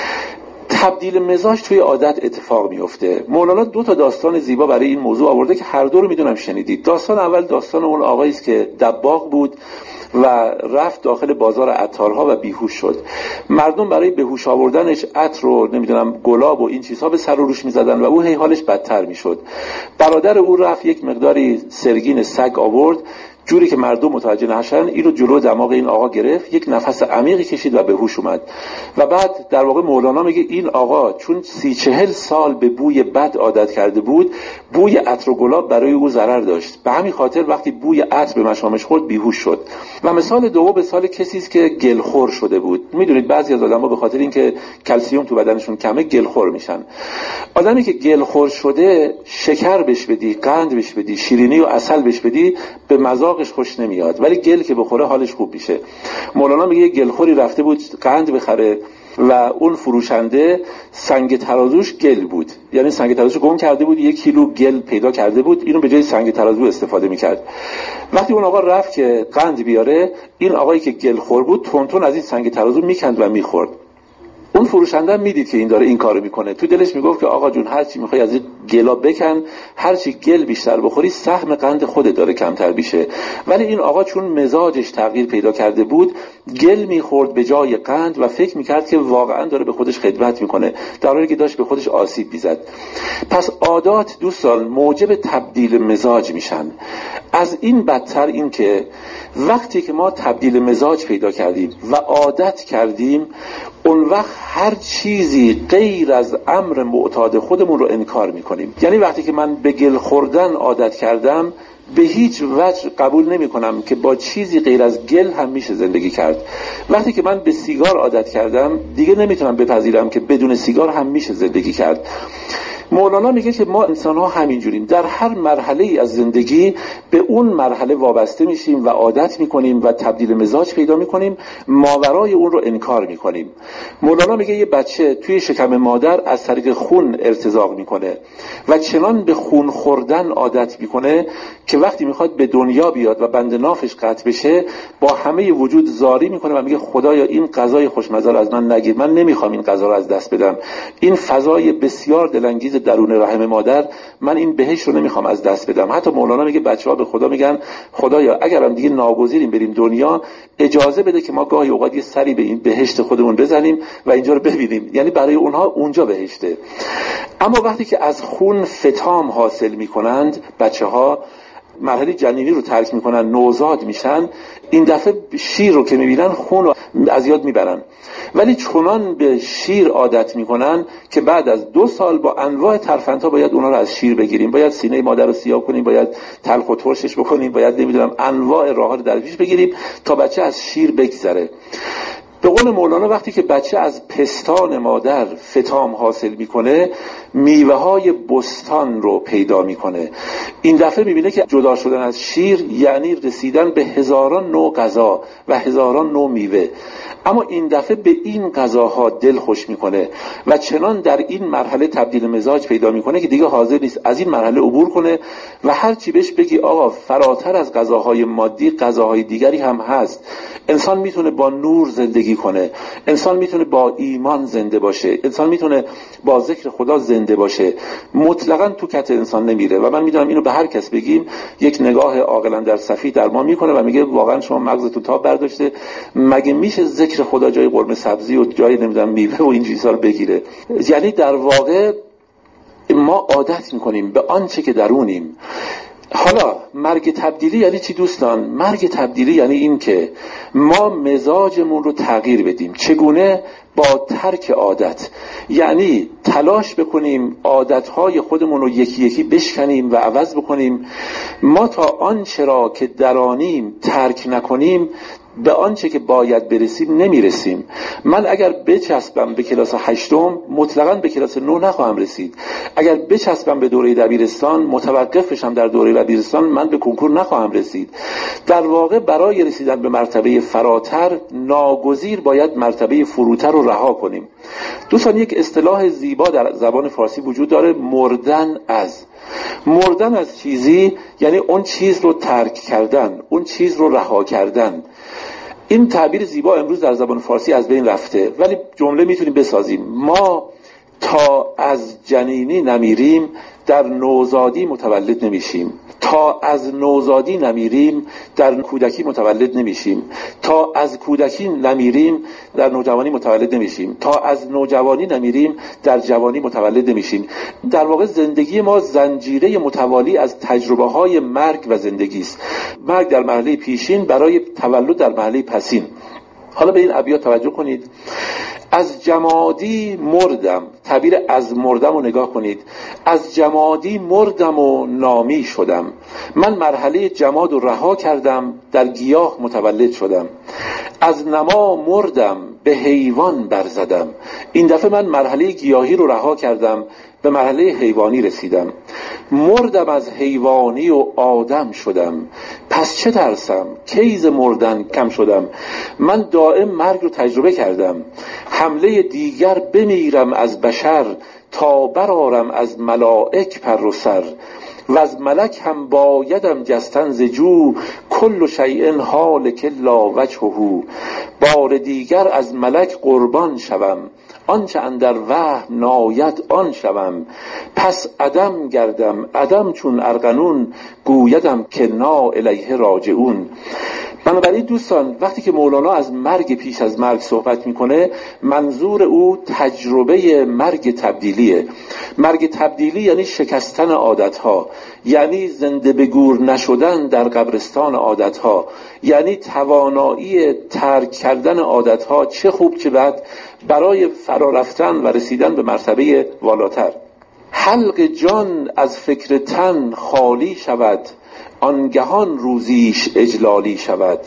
تبدیل مزاج توی عادت اتفاق میفته. مولانا 2 تا داستان زیبا برای این موضوع آورده که هر دو رو میدونم شنیدید. داستان اول داستان اون آقایی است که دباغ بود و رفت داخل بازار عطارها و بیهوش شد. مردم برای بهوش آوردنش عطر رو نمیدونم گلاب و این چیزها به سر و روش میزدن و او هی حالش بدتر میشد. برادر او رفت یک مقداری سرگین سگ آورد، جوری که مردم متوجه نشن، اینو جلو دماغ این آقا گرفت، یک نفس عمیقی کشید و به هوش اومد. و بعد در واقع مولانا میگه این آقا چون 30-40 سال به بوی بد عادت کرده بود، بوی عطر و گلاب برای او ضرر داشت. به همین خاطر وقتی بوی عطر به مشامش خورد بیهوش شد. و مثال دوم به مثال کسی است که گلخور شده بود. میدونید بعضی از آدم‌ها به خاطر اینکه کلسیم تو بدنشون کمه گلخور میشن. آدمی که گلخور شده شکر بهش بدی، قند بهش بدی، شیرینی و عسل بهش بدی به مذاقش خوش نمیاد، ولی گل که بخوره حالش خوب میشه. مولانا میگه گلخوری رفته بود قند بخره و اون فروشنده سنگ ترازوش گل بود، یعنی سنگ ترازوش گم کرده بود، 1 کیلو گل پیدا کرده بود، اینو به جای سنگ ترازو استفاده میکرد. وقتی اون آقا رفت که قند بیاره، این آقایی که گلخور بود تون از این سنگ ترازو میکند و میخورد. اون فروشنده میدید که این داره این کارو میکنه، تو دلش میگفت که آقا جون هر چی میخوای از این گلا بکن، هر چی گل بیشتر بخوری سهم قند خودت داره کمتر میشه. ولی این آقا چون مزاجش تغییر پیدا کرده بود، گل میخورد به جای قند و فکر میکرد که واقعا داره به خودش خدمت میکنه، در حالی که داشت به خودش آسیب میزد. پس عادات دوستان موجب تبدیل مزاج میشن. از این بدتر این که وقتی که ما تبدیل مزاج پیدا کردیم و عادت کردیم، اون وقت هر چیزی غیر از امر معتاد خودمون رو انکار میکنیم. یعنی وقتی که من به گل خوردن عادت کردم، به هیچ وجه قبول نمی کنم که با چیزی غیر از گل هم میشه زندگی کرد. وقتی که من به سیگار عادت کردم، دیگه نمیتونم بپذیرم که بدون سیگار هم میشه زندگی کرد. مولانا میگه که ما انسان ها همینجوریم، در هر مرحله ای از زندگی به اون مرحله وابسته میشیم و عادت میکنیم و تبدیل مزاج پیدا میکنیم، ماورای اون رو انکار میکنیم. مولانا میگه یه بچه توی شکم مادر از طریق خون ارتزاق میکنه و چنان به خون خوردن عادت میکنه که وقتی میخواد به دنیا بیاد و بند نافش قطع بشه، با همه وجود زاری میکنه و میگه خدایا این غذای خوشمزه رو از من نگیر، من نمیخوام این غذا رو از دست بدم، این فضای بسیار دلانگیز درون رحم مادر، من این بهشت رو نمیخوام از دست بدم. حتی مولانا میگه بچه‌ها به خدا میگن خدایا اگرم دیگه ناگزیریم بریم دنیا، اجازه بده که ما گاهی اوقات یه سری به این بهشت خودمون بزنیم و اینجا رو ببینیم، یعنی برای اونها اونجا بهشته. اما وقتی که از خون فتام حاصل میکنند، بچه‌ها مرحله جنینی رو ترک میکنن، نوزاد میشن، این دفعه شیر رو که میبینن خون رو از یاد میبرن، ولی چنان به شیر عادت میکنن که بعد از 2 سال با انواع ترفندها باید اونا رو از شیر بگیریم، باید سینه مادر رو سیاه کنیم، باید تلخ و ترشش بکنیم، باید نمیدونم انواع راه‌ها رو در پیش بگیریم تا بچه از شیر بگذره. به قول مولانا وقتی که بچه از پستان مادر فتام حاصل میکنه، میوه های بستان رو پیدا میکنه. این دفعه میبینه که جدا شدن از شیر یعنی رسیدن به هزاران نوع غذا و هزاران نوع میوه. اما این دفعه به این غذاها دل خوش میکنه و چنان در این مرحله تبدیل مزاج پیدا میکنه که دیگه حاضر نیست از این مرحله عبور کنه و هر چی بهش بگی آقا فراتر از غذاهای مادی غذاهای دیگری هم هست. انسان میتونه با نور زندگی کنه، انسان میتونه با ایمان زنده باشه، انسان میتونه با ذکر خدا زنده باشه، مطلقاً تو کت انسان نمیره. و من میدونم اینو به هر کس بگیم یک نگاه عاقلانه در صفی در ما میکنه و میگه واقعا شما مغزتون تاب برداشته، مگه میشه ذکر خدا جای قرمه سبزی و جای نمیدونم میوه و این چیزا رو بگیره؟ یعنی در واقع ما عادت میکنیم به آنچه که درونیم. حالا مرگ تبدیلی یعنی چی دوستان؟ مرگ تبدیلی یعنی این که ما مزاجمون رو تغییر بدیم. چگونه؟ با ترک عادت، یعنی تلاش بکنیم عادتهای خودمون رو یکی یکی بشکنیم و عوض بکنیم. ما تا آنچه را که درانیم ترک نکنیم به آنچه که باید برسیم نمیرسیم. من اگر بچسبم به کلاس 8 مطلقاً به کلاس 9 نخواهم رسید. اگر بچسبم به دوره دبیرستان، متوقف بشم در دوره دبیرستان، من به کنکور نخواهم رسید. در واقع برای رسیدن به مرتبه فراتر ناگزیر باید مرتبه فروتر رو رها کنیم. دوستان، یک اصطلاح زیبا در زبان فارسی وجود داره، مردن از چیزی یعنی اون چیز رو ترک کردن، اون چیز رو رها کردن. این تعبیر زیبا امروز در زبان فارسی از بین رفته، ولی جمله میتونیم بسازیم: ما تا از جنینی نمیریم در نوزادی متولد نمیشیم. تا از نوزادی نمیریم در کودکی متولد نمیشیم. تا از کودکی نمیریم در نوجوانی متولد نمیشیم. تا از نوجوانی نمیریم در جوانی متولد نمیشیم. در واقع زندگی ما زنجیره متوالی از تجربه های مرگ و زندگی است. مرگ در مرحله پیشین برای تولد در مرحله پسین. حالا به این ابیات توجه کنید. از جمادی مردم، تعبیر از مردم رو نگاه کنید. از جمادی مردم و نامی شدم. من مرحله جماد رو رها کردم، در گیاه متولد شدم. از نما مردم، به حیوان برزدم. این دفعه من مرحله گیاهی رو رها کردم، به مرحله حیوانی رسیدم. مردم از حیوانی و آدم شدم. پس چه ترسم، کیز مردن کم شدم. من دائم مرگ رو تجربه کردم. حمله دیگر بمیرم از بشر، تا برارم از ملائک پر و سر. و از ملک هم بایدم جستن ز جو، کل شیء هالک لا وجهه. بار دیگر از ملک قربان شوم، آنچه اندر وهم ناید آن شوم. پس عدم گردم، عدم چون ارغنون، گویدم که نا الیه راجعون. بنابراین دوستان، وقتی که مولانا از مرگ پیش از مرگ صحبت میکنه، منظور او تجربه مرگ تبدیلیه. مرگ تبدیلی یعنی شکستن عادتها، یعنی زنده به گور نشدن در قبرستان عادتها، یعنی توانایی ترک کردن عادتها، چه خوب چه بد، برای فرا رفتن و رسیدن به مرتبه والاتر. حلق جان از فکر تن خالی شود، آنگهان روزیش اجلالی شود.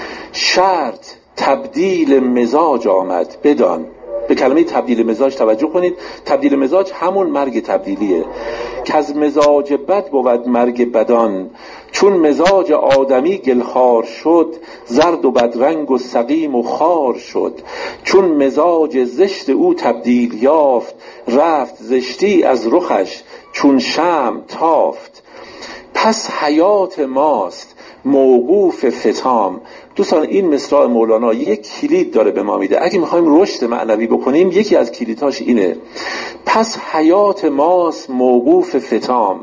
شرط تبدیل مزاج آمد بدان. به کلمه تبدیل مزاج توجه کنید. تبدیل مزاج همون مرگ تبدیلیه که از مزاج بد بود مرگ بدان. چون مزاج آدمی گلخار شد، زرد و بدرنگ و سقیم و خار شد. چون مزاج زشت او تبدیل یافت، رفت زشتی از رخش چون شمع تافت. پس حیات ماست موقوف فتام. دوستان، این مصرع مولانا یک کلید داره به ما میده. اگه میخوایم رشد معنوی بکنیم، یکی از کلیدهاش اینه: پس حیات ماست موقوف فتام.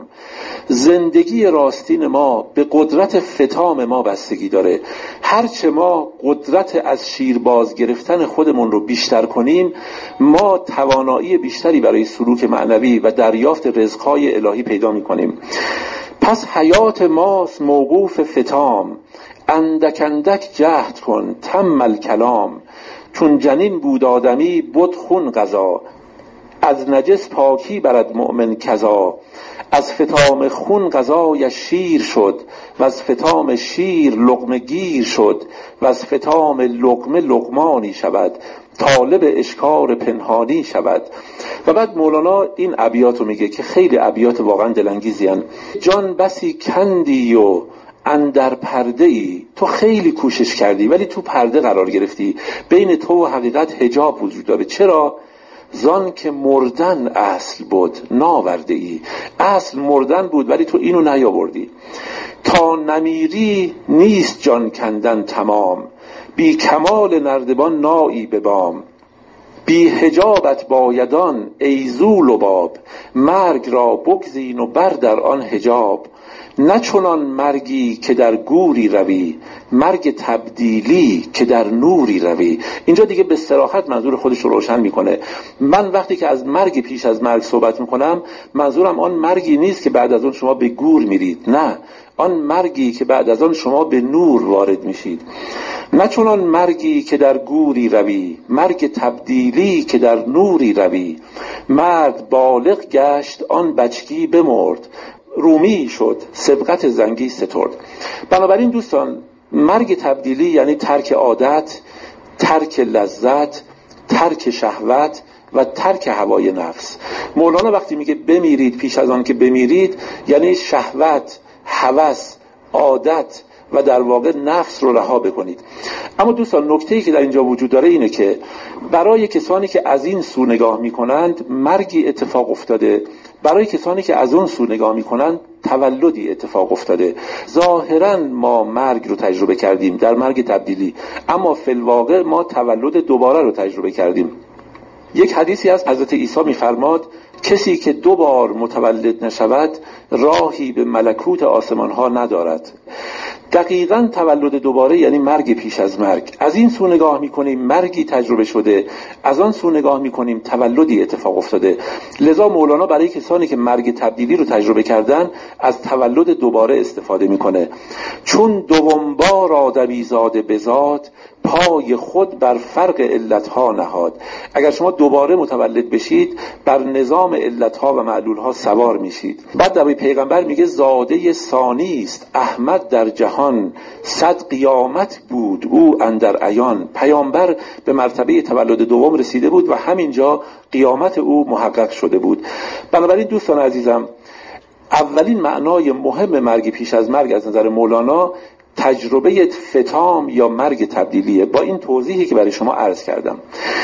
زندگی راستین ما به قدرت فتام ما بستگی داره. هرچه ما قدرت از شیر باز گرفتن خودمون رو بیشتر کنیم، ما توانایی بیشتری برای سلوک معنوی و دریافت رزقهای الهی پیدا میکنیم. پس حیات ماست موقوف فتام، اندک اندک جهد کن تم الکلام. چون جنین بود آدمی بود خون غذا، از نجس پاکی برد مؤمن کذا. از فتام خون غذای شیر شد، و از فتام شیر لقمه گیر شد. و از فتام لقمه لقمانی شود، طالب اشکار پنهانی شود. و بعد مولانا این ابیات رو میگه که خیلی ابیات واقعا دلانگیزی هستند. جان بسی کندی و اندر پرده ای، تو خیلی کوشش کردی ولی تو پرده قرار گرفتی. بین تو و حقیقت حجاب وجود داره. چرا؟ زان که مردن اصل بود ناورده ای. اصل مردن بود ولی تو اینو نیاوردی. تا نمیری نیست جان کندن تمام، بی کمال نردبان نایی به بام. بی حجابت بایدان ای ذو لباب، مرگ را بگزین و بردر آن حجاب. نه چنان مرگی که در گوری روی، مرگ تبدیلی که در نوری روی. اینجا دیگه به صراحت منظور خودش رو روشن میکنه. من وقتی که از مرگ پیش از مرگ صحبت میکنم، منظورم آن مرگی نیست که بعد از اون شما به گور میرید، نه، آن مرگی که بعد از آن شما به نور وارد میشید. نه چنان مرگی که در گوری روی، مرگ تبدیلی که در نوری روی. مرد بالغ گشت آن بچگی بمرد، رومی شد سبقت زنگی سترد. بنابراین دوستان، مرگ تبدیلی یعنی ترک عادت، ترک لذت، ترک شهوت و ترک هوای نفس. مولانا وقتی میگه بمیرید پیش از آن که بمیرید، یعنی شهوت، هوس، عادت و در واقع نفس رو رها بکنید. اما دوستان، نکته‌ای که در اینجا وجود داره اینه که برای کسانی که از این سو نگاه میکنند مرگی اتفاق افتاده، برای کسانی که از اون سو نگاه میکنند تولدی اتفاق افتاده. ظاهراً ما مرگ رو تجربه کردیم در مرگ تبدیلی، اما فی الواقع ما تولد دوباره رو تجربه کردیم. یک حدیثی از حضرت عیسی می‌فرماد کسی که 2 بار متولد نشود راهی به ملکوت آسمان ها ندارد. دقیقاً تولد دوباره یعنی مرگ پیش از مرگ. از این سو نگاه میکنیم مرگی تجربه شده، از آن سو نگاه میکنیم تولدی اتفاق افتاده. لذا مولانا برای کسانی که مرگ تبدیلی رو تجربه کردن از تولد دوباره استفاده میکنه. چون دوم بار آدمی زاده بزاد، پای خود بر فرق علتها نهاد. اگر شما دوباره متولد بشید بر نظام علتها و معلولها سوار میشید. بعد در پیغمبر میگه زاده ثانی است احمد در جهان، 100 قیامت بود او اندر عیان. پیامبر به مرتبه تولد دوم رسیده بود و همینجا قیامت او محقق شده بود. بنابراین دوستان عزیزم، اولین معنای مهم مرگ پیش از مرگ از نظر مولانا تجربه فتام یا مرگ تبدیلیه، با این توضیحی که برای شما عرض کردم.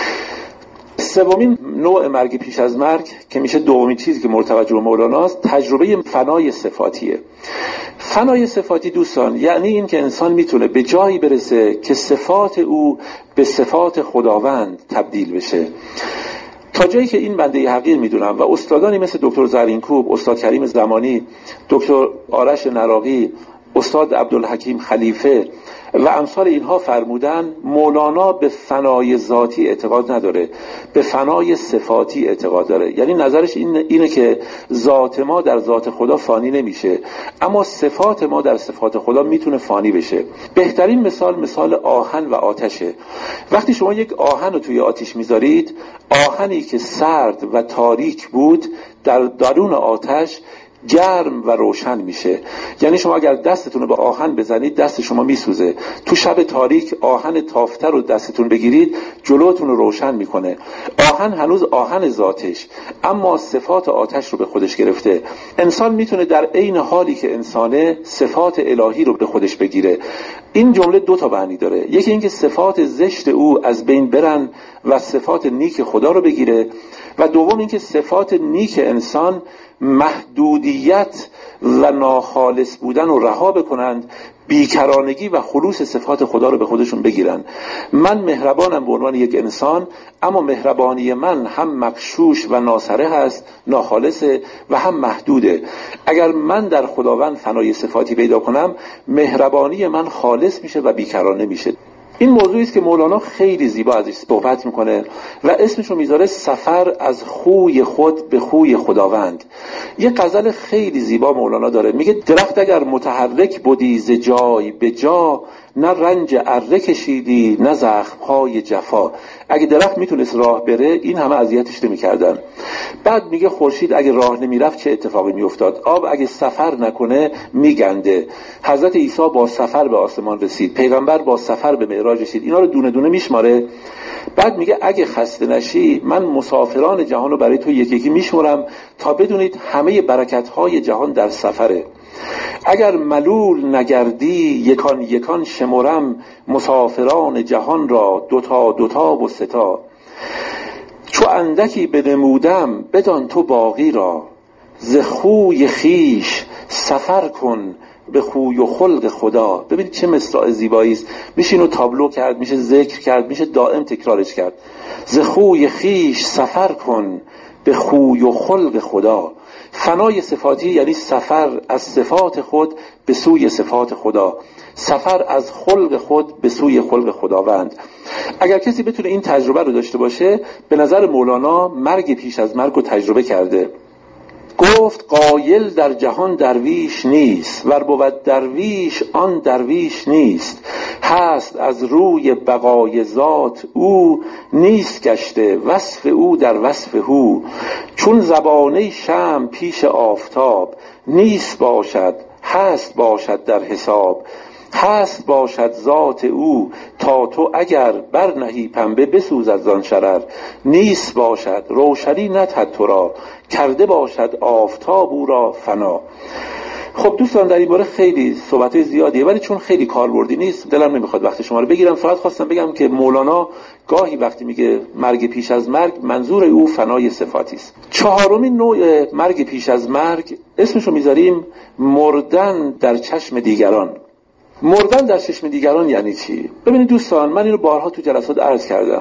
سومین نوع مرگ پیش از مرگ که میشه دومین چیزی که مرتبط به مولاناست، تجربه فنای صفاتیه. فنای صفاتی دوستان یعنی این که انسان میتونه به جایی برسه که صفات او به صفات خداوند تبدیل بشه. تا جایی که این بنده حقیر میدونم و استادانی مثل دکتر زرینکوب، استاد کریم زمانی، دکتر آرش نراقی، استاد عبدالحکیم خلیفه و امثال اینها فرمودن مولانا به فنای ذاتی اعتقاد نداره، به فنای صفاتی اعتقاد داره. یعنی نظرش اینه که ذات ما در ذات خدا فانی نمیشه، اما صفات ما در صفات خدا میتونه فانی بشه. بهترین مثال آهن و آتشه. وقتی شما یک آهن رو توی آتش میذارید، آهنی که سرد و تاریک بود در درون آتش گرم و روشن میشه. یعنی شما اگر دستتون رو به آهن بزنید دست شما میسوزه. تو شب تاریک آهن تافته رو دستتون بگیرید جلوتون رو روشن میکنه. آهن هنوز آهن ذاتش، اما صفات آتش رو به خودش گرفته. انسان میتونه در عین حالی که انسانه صفات الهی رو به خودش بگیره. این جمله 2 تا معنی داره. یکی اینکه صفات زشت او از بین برن و صفات نیک خدا رو بگیره، و دوم اینکه صفات نیک انسان محدودیت و ناخالص بودن رو رها بکنند، بیکرانگی و خلوص صفات خدا رو به خودشون بگیرن. من مهربانم به عنوان یک انسان، اما مهربانی من هم مغشوش و ناسره هست، ناخالصه و هم محدوده. اگر من در خداوند فنای صفاتی پیدا کنم، مهربانی من خالص میشه و بیکرانه میشه. این موضوعی است که مولانا خیلی زیبا ازش صحبت میکنه و اسمش رو میذاره سفر از خوی خود به خوی خداوند. یه غزل خیلی زیبا مولانا داره، میگه درخت اگر متحرک بودی ز جای به جا، نه رنج اره کشیدی نه زخم‌های جفا. اگه درخت میتونست راه بره این همه اذیتش نمی‌کردن. بعد میگه خورشید اگه راه نمیرفت چه اتفاقی میافتاد؟ آب اگه سفر نکنه میگنده. حضرت عیسی با سفر به آسمان رسید، پیغمبر با سفر به معراج رسید. اینا رو دونه دونه میشماره. بعد میگه اگه خسته نشی من مسافران جهان رو برای تو یکی یکی میشمرم تا بدونید همه برکت‌های جهان در سفره. اگر ملول نگردی یکان یکان شمرم، مسافران جهان را 2 تا 2 تا و 3 تا. چو اندکی بنمودم بدان تو باقی را، ز خوی خیش سفر کن به خوی و خلق خدا. ببینید چه مصرع زیبایی است. میشه اینو تابلو کرد، میشه ذکر کرد، میشه دائم تکرارش کرد. ز خوی خیش سفر کن به خوی و خلق خدا. فنای صفاتی یعنی سفر از صفات خود به سوی صفات خدا، سفر از خلق خود به سوی خلق خداوند. اگر کسی بتونه این تجربه رو داشته باشه، به نظر مولانا مرگ پیش از مرگ رو تجربه کرده. گفت قایل در جهان درویش نیست، ور بود درویش آن درویش نیست. هست از روی بقای ذات او، نیست گشته وصف او در وصف هو. چون زبانه شمع پیش آفتاب، نیست باشد هست باشد در حساب. هست باشد ذات او تا تو اگر برنهی پنبه بسوزد زان شرر. نیست باشد روشنی ندهد تو را کرده باشد آفتاب او را فنا. خب دوستان در این باره خیلی صحبت‌های زیادیه، ولی چون خیلی کاربردی نیست دلم نمیخواد وقت شما رو بگیرم. فقط خواستم بگم که مولانا گاهی وقتی میگه مرگ پیش از مرگ، منظور او فنای صفاتی است. چهارمین نوع مرگ پیش از مرگ اسمشو میذاریم مردن در چشم دیگران. مردن در چشم دیگران یعنی چی؟ ببینید دوستان، من اینو بارها تو جلسات عرض کردم.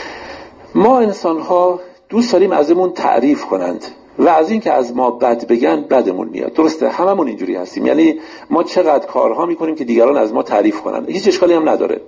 ما انسان‌ها دوست داریم ازمون تعریف کنند و از این که از ما بد بگن بدمون میاد. درسته، هممون اینجوری هستیم. یعنی ما چقدر کارها میکنیم که دیگران از ما تعریف کنن، هیچ اشکالی هم نداره.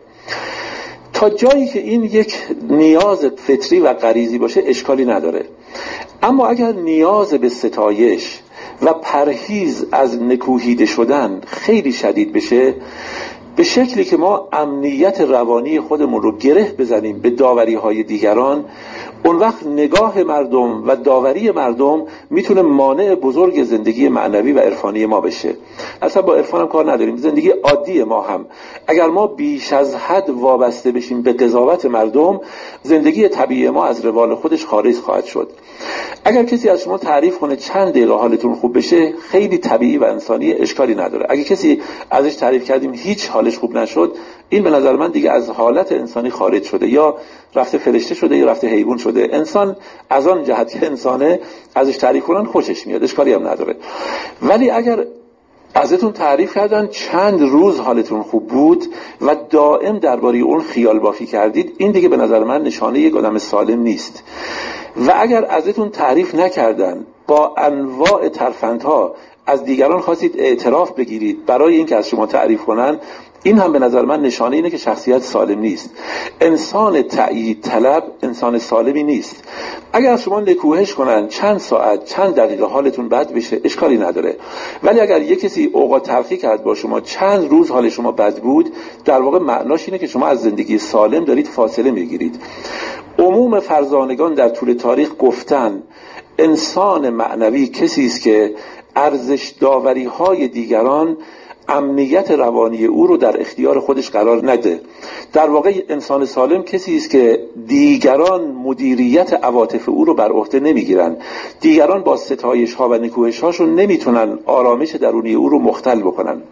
تا جایی که این یک نیاز فطری و غریزی باشه اشکالی نداره. اما اگر نیاز به ستایش و پرهیز از نکوهیده شدن خیلی شدید بشه، به شکلی که ما امنیت روانی خودمون رو گره بزنیم به داوری‌های دیگران، اون وقت نگاه مردم و داوری مردم میتونه مانع بزرگ زندگی معنوی و عرفانی ما بشه. اصلا با عرفان هم کار نداریم، زندگی عادی ما هم اگر ما بیش از حد وابسته بشیم به قضاوت مردم، زندگی طبیعی ما از روال خودش خارج خواهد شد. اگر کسی از شما تعریف کنه چند دقیقه حالتون خوب بشه، خیلی طبیعی و انسانی، اشکالی نداره. اگه کسی ازش تعریف کردیم هیچ حالش خوب نشد، این به نظر من دیگه از حالت انسانی خارج شده، یا رفته فرشته شده یا رفته حیوان شده. انسان از آن جهت که انسانه ازش تعریف کنن خوشش میاد، اشکالی هم نداره. ولی اگر ازتون تعریف کردن چند روز حالتون خوب بود و دائم درباره اون خیال بافی کردید، این دیگه به نظر من نشانه یک آدم سالم نیست. و اگر ازتون تعریف نکردن، با انواع ترفندها از دیگران خواستید اعتراف بگیرید برای اینکه از شما تعریف کنن، این هم به نظر من نشانه اینه که شخصیت سالم نیست. انسان تأیید طلب انسان سالمی نیست. اگر شما نکوهش کنن چند ساعت چند دقیقه حالتون بد بشه، اشکالی نداره. ولی اگر یک کسی اوقات تلخی کرد با شما، چند روز حال شما بد بود، در واقع معناش اینه که شما از زندگی سالم دارید فاصله میگیرید. عموم فرزانگان در طول تاریخ گفتن انسان معنوی کسی است که ارزش داوری های دیگران امنیت روانی او رو در اختیار خودش قرار نده. در واقع انسان سالم کسی است که دیگران مدیریت عواطف او رو بر عهده نمیگیرن. دیگران با ستایش ها و نکوهش هاشون نمیتونن آرامش درونی او رو مختل بکنن.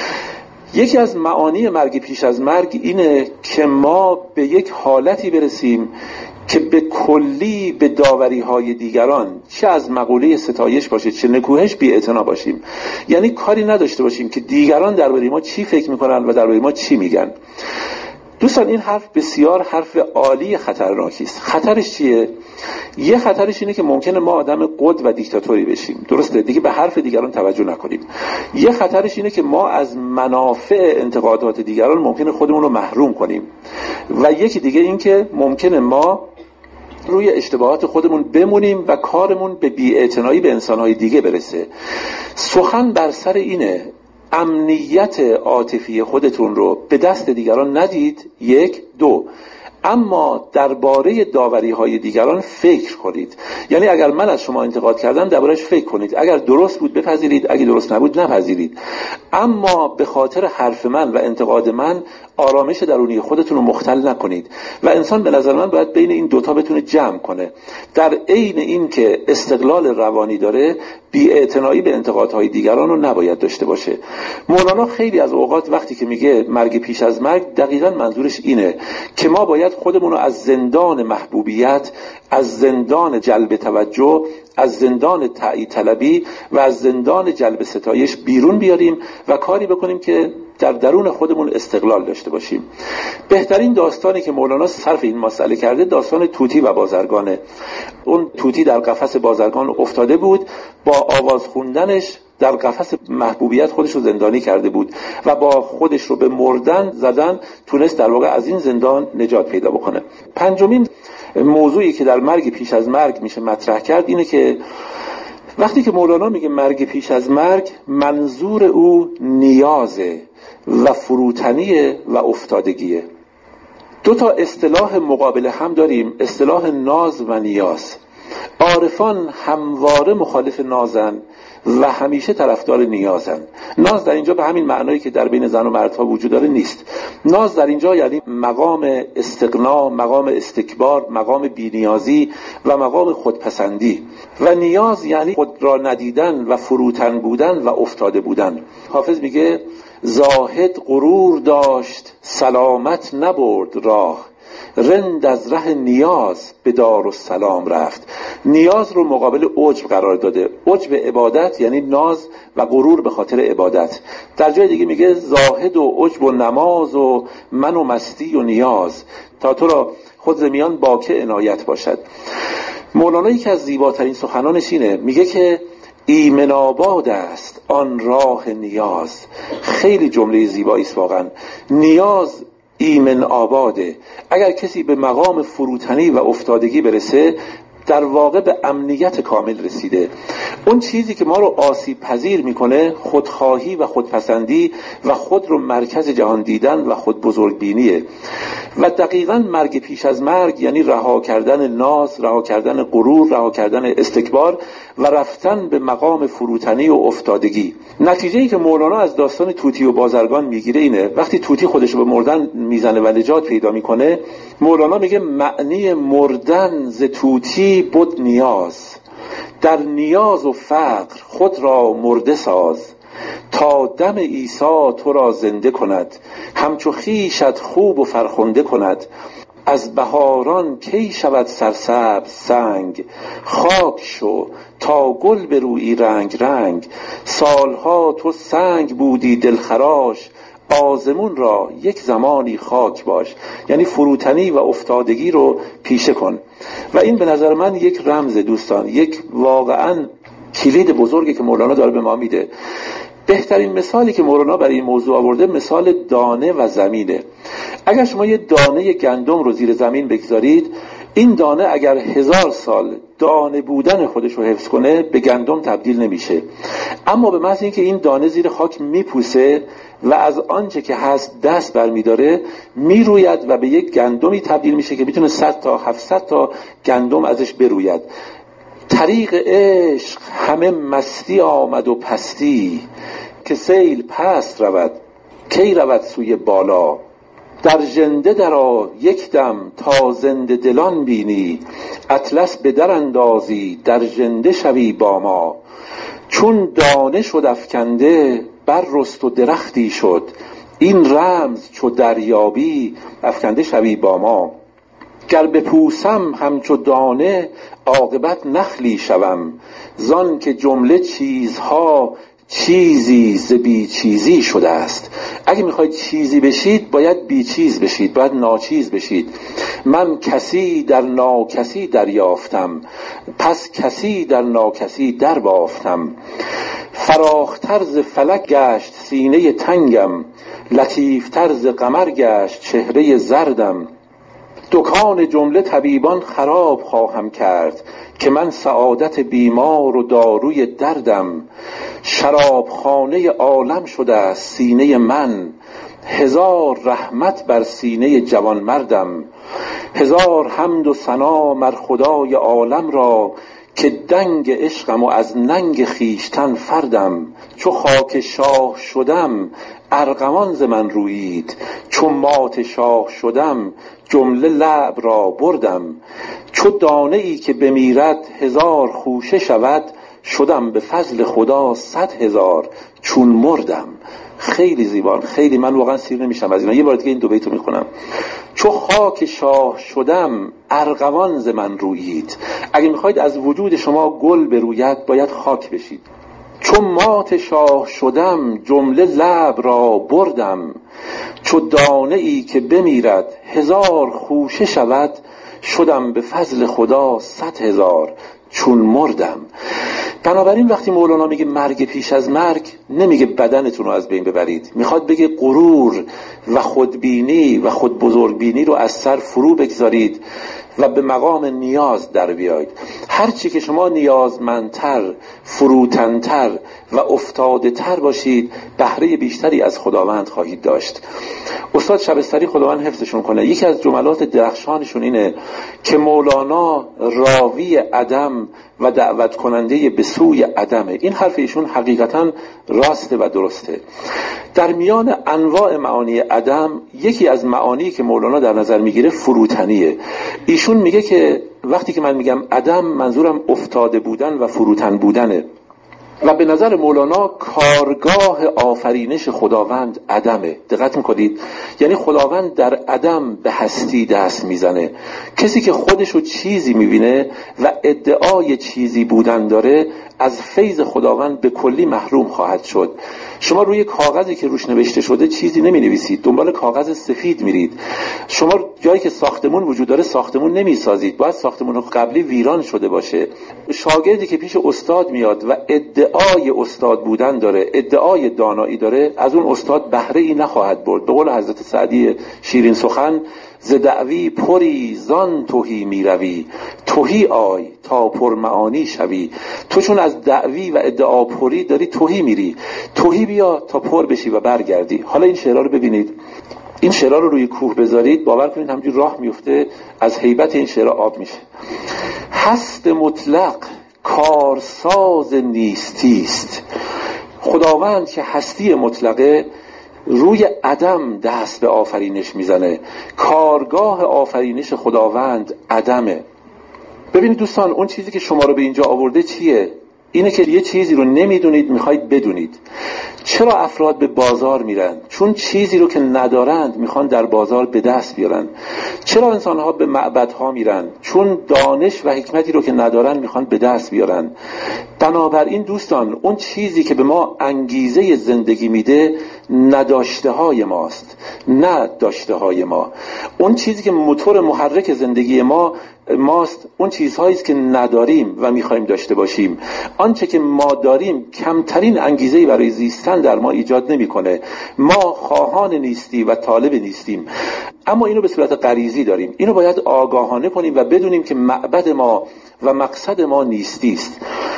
یکی از معانی مرگ پیش از مرگ اینه که ما به یک حالتی برسیم که به کلی به داوری های دیگران، چه از مقوله ستایش باشه چه نکوهش، بی‌اعتنا باشیم. یعنی کاری نداشته باشیم که دیگران درباره ما چی فکر میکنن و درباره ما چی میگن. دوستان این حرف بسیار حرف عالی خطرناکی است. خطرش چیه؟ یه خطرش اینه که ممکنه ما آدم قد و دیکتاتوری بشیم. درسته، دیگه به حرف دیگران توجه نکنیم. یه خطرش اینه که ما از منافع انتقادات دیگران ممکنه خودمون رو محروم کنیم. و یکی دیگه این که ممکنه ما روی اشتباهات خودمون بمونیم و کارمون به بی‌اعتنایی به انسانهای دیگه برسه. سخن بر سر اینه امنیت عاطفی خودتون رو به دست دیگران ندید، 1، 2، اما درباره داوری های دیگران فکر کنید. یعنی اگر من از شما انتقاد کردم دربارش فکر کنید، اگر درست بود بپذیرید، اگر درست نبود نپذیرید، اما به خاطر حرف من و انتقاد من آرامش درونی خودتون رو مختل نکنید. و انسان به نظر من باید بین این دوتا بتونه جمع کنه. در عین این که استقلال روانی داره، بی‌اعتنایی به انتقادهای دیگران رو نباید داشته باشه. مولانا خیلی از اوقات وقتی که میگه مرگ پیش از مرگ، دقیقاً منظورش اینه که ما باید خودمون رو از زندان محبوبیت، از زندان جلب توجه، از زندان تأیید طلبی و از زندان جلب ستایش بیرون بیاریم و کاری بکنیم که در درون خودمون استقلال داشته باشیم. بهترین داستانی که مولانا صرف این مسئله کرده داستان طوطی و بازرگانه. اون طوطی در قفس بازرگان افتاده بود، با آواز خوندنش در قفس محبوبیت خودش رو زندانی کرده بود و با خودش رو به مردن زدن تونست در واقع از این زندان نجات پیدا بکنه. پنجمین موضوعی که در مرگ پیش از مرگ میشه مطرح کرد اینه که وقتی که مولانا میگه مرگ پیش از مرگ، منظور او نیازه و فروتنیه و افتادگیه. دو تا اصطلاح مقابل هم داریم، اصطلاح ناز و نیاز. عارفان همواره مخالف نازن و همیشه طرفدار نیازن. ناز در اینجا به همین معنایی که در بین زن و مردها وجود داره نیست. ناز در اینجا یعنی مقام استغنا، مقام استکبار، مقام بی‌نیازی و مقام خودپسندی. و نیاز یعنی خود را ندیدن و فروتن بودن و افتاده بودن. حافظ میگه زاهد غرور داشت سلامت نبرد راه، رند از ره نیاز به دارالسلام رفت. نیاز رو مقابل عجب قرار داده. عجب عبادت یعنی ناز و غرور به خاطر عبادت. در جای دیگه میگه زاهد و عجب و نماز و من و مستی و نیاز، تا تو را خود زمیان باکه عنایت باشد. مولانا یکی از زیباترین سخنانش اینه، میگه که ایمن آباد است آن راه نیاز. خیلی جمله زیبایی است واقعا. نیاز ایمن آباده. اگر کسی به مقام فروتنی و افتادگی برسه، در واقع به امنیت کامل رسیده. اون چیزی که ما رو آسیب پذیر میکنه خودخواهی و خودپسندی و خود رو مرکز جهان دیدن و خود بزرگبینیه. و دقیقاً مرگ پیش از مرگ یعنی رها کردن ناز، رها کردن غرور، رها کردن استکبار و رفتن به مقام فروتنی و افتادگی. نتیجه‌ای که مولانا از داستان طوطی و بازرگان میگیره اینه، وقتی طوطی خودش به مردن میزنه و نجات پیدا میکنه، مولانا میگه معنی مردن ز طوطی بود نیاز، در نیاز و فقر خود را مرده ساز، تا دم عیسی تو را زنده کند، همچو خویشت خوب و فرخنده کند. از بهاران کی شود سرسبز سنگ، خاک شو تا گل برویی رنگ رنگ. سالها تو سنگ بودی دلخراش، آزمون را یک زمانی خاک باش. یعنی فروتنی و افتادگی رو پیشه کن. و این به نظر من یک رمز دوستان، یک واقعا کلید بزرگی که مولانا داره به ما میده. بهترین مثالی که مولانا برای این موضوع آورده مثال دانه و زمینه. اگر شما یه دانه گندم رو زیر زمین بگذارید، این دانه اگر 1000 سال دانه بودن خودش رو حفظ کنه به گندم تبدیل نمیشه. اما به محض اینکه این دانه زیر خاک میپوسه و از آنچه که هست دست برمیداره، میروید و به یک گندمی تبدیل میشه که میتونه 100 تا 700 تا گندم ازش بروید. طریق عشق همه مستی آمد و پستی، که سیل پست رود کی رود سوی بالا. در ژنده درآ یک دم تا زنده دلان بینی، اطلس به در اندازی در ژنده شوی با ما. چون دانه شد افکنده بر رست و درختی شد، این رمز چو دریابی افکنده شوی با ما. گر بپوسم همچو دانه عاقبت نخلی شوم، زان که جمله چیزها چیزی ز بی چیزی شده است. اگه میخواید چیزی بشید باید بی چیز بشید، باید ناچیز بشید. من کسی در ناکسی دریافتم، پس کسی در ناکسی در بافتم. فراختر ز فلک گشت سینه تنگم، لطیفتر ز قمر گشت چهره زردم. دکان جمله طبیبان خراب خواهم کرد، که من سعادت بیمار و داروی دردم. شرابخانه عالم شده است سینه من، 1000 رحمت بر سینه جوان مردم. 1000 حمد و ثنا مر خدای عالم را، که دنگ عشقم و از ننگ خیشتن فردم. چو خاک شاه شدم ارغوان ز من رویید، چو مات شاه شدم جمله لعب را بردم. چو دانه ای که بمیرد 1000 خوشه شود، شدم به فضل خدا 100,000 چون مردم. خیلی زیبان، خیلی من واقعا سیر نمیشم از اینا. یه بار دیگه این دو بیتو میخونم. چو خاک شاه شدم ارغوان ز من رویید. اگه میخواید از وجود شما گل بروید باید خاک بشید. چو مات شاه شدم جمله لعب را بردم. چو دانه ای که بمیرد 1000 خوشه شود، شدم به فضل خدا 100,000 چون مردم. بنابراین وقتی مولانا میگه مرگ پیش از مرگ، نمیگه بدنتون رو از بین ببرید، میخواد بگه غرور و خودبینی و خود بزرگبینی رو از سر فرو بگذارید و به مقام نیاز در بیایید. هرچی که شما نیازمندتر، فروتنتر و افتاده تر باشید، بهره بیشتری از خداوند خواهید داشت. استاد شبستری خداوند حفظشون کنه، یکی از جملات درخشانشون اینه که مولانا راوی عدم و دعوت کننده به سوی عدمه. این حرف ایشون حقیقتا راسته و درسته. در میان انواع معانی عدم یکی از معانی که مولانا در نظر میگیره فروتنیه. ایشون میگه که وقتی که من میگم عدم منظورم افتاده بودن و فروتن بودنه و به نظر مولانا کارگاه آفرینش خداوند عدمه. دقت میکنید؟ یعنی خداوند در عدم به هستی دست میزنه. کسی که خودشو چیزی میبینه و ادعای چیزی بودن داره از فیض خداوند به کلی محروم خواهد شد. شما روی کاغذی که روش نوشته شده چیزی نمی نویسید، دنبال کاغذ سفید میرید. شما جایی که ساختمون وجود داره ساختمون نمی سازید، باید ساختمون قبلی ویران شده باشه. شاگردی که پیش استاد میاد و ادعای استاد بودن داره، ادعای دانایی داره، از اون استاد بهره ای نخواهد برد. به قول حضرت سعدی شیرین سخن، ز دعوی پری زان تهی می روی، تهی آی تا پر معانی شوی. تو چون از دعوی و ادعا پری داری تهی میری، تهی بیا تا پر بشی و برگردی. حالا این شعرها رو ببینید، این شعرها رو روی کوه بذارید، باور کنید همینجور راه میفته، از هیبت این شعرها آب میشه. هست مطلق کارساز نیستیست. خداوند که هستی مطلقه روی عدم دست به آفرینش میزنه. کارگاه آفرینش خداوند عدمه. ببینید دوستان، اون چیزی که شما رو به اینجا آورده چیه؟ اینه که یه چیزی رو نمیدونید میخواید بدونید. چرا افراد به بازار میرن؟ چون چیزی رو که ندارند میخوان در بازار به دست بیارن. چرا انسانها به معبدها میرن؟ چون دانش و حکمتی رو که ندارن میخوان به دست بیارن. بنابراین دوستان، اون چیزی که به ما انگیزه زندگی میده نداشته های ماست، نه داشته های ما. اون چیزی که موتور محرک زندگی ماست، اون چیزهایی است که نداریم و میخوایم داشته باشیم. آنچه که ما داریم کمترین انگیزه‌ای برای زیستن در ما ایجاد نمیکنه. ما خواهان نیستی و طالب نیستیم، اما اینو به صورت غریزی داریم. اینو باید آگاهانه کنیم و بدونیم که معبد ما و مقصد ما نیستی است.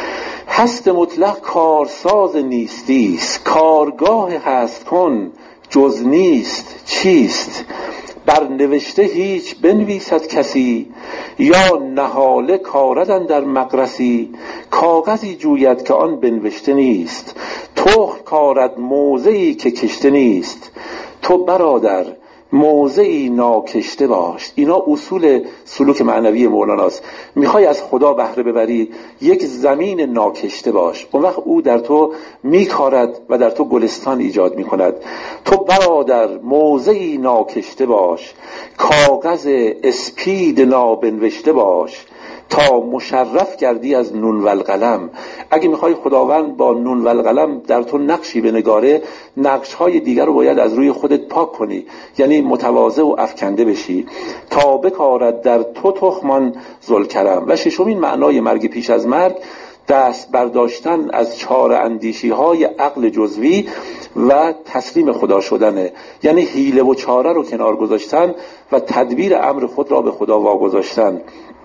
هست مطلق کارساز نیستیست، کارگاه هست کن جز نیست چیست. بر نوشته هیچ بنویسد کسی، یا نهاله کاردن در مقرسی. کاغذی جوید که آن بنوشته نیست، تخم کارد موضعی که کشته نیست. تو برادر موضعی ناکشته باش. اینا اصول سلوک معنوی مولاناست. میخوای از خدا بهره ببری، یک زمین ناکشته باش، اون وقت او در تو میکارد و در تو گلستان ایجاد میکند. تو برادر موضعی ناکشته باش، کاغذ اسپید نابنوشته باش. تا مشرف گردی از نون و القلم. اگه میخوای خداوند با نون و القلم در تو نقشی بنگاره، نقشهای دیگر رو باید از روی خودت پاک کنی، یعنی متواضع و افکنده بشی. تا بکارد در تو تخمان ذوالکرم. و ششمین معنای مرگ پیش از مرگ، دست برداشتن از چار اندیشی های عقل جزوی و تسلیم خدا شدنه. یعنی حیله و چاره رو کنار گذاشتن و تدبیر امر خود را به خدا واگذاشتن.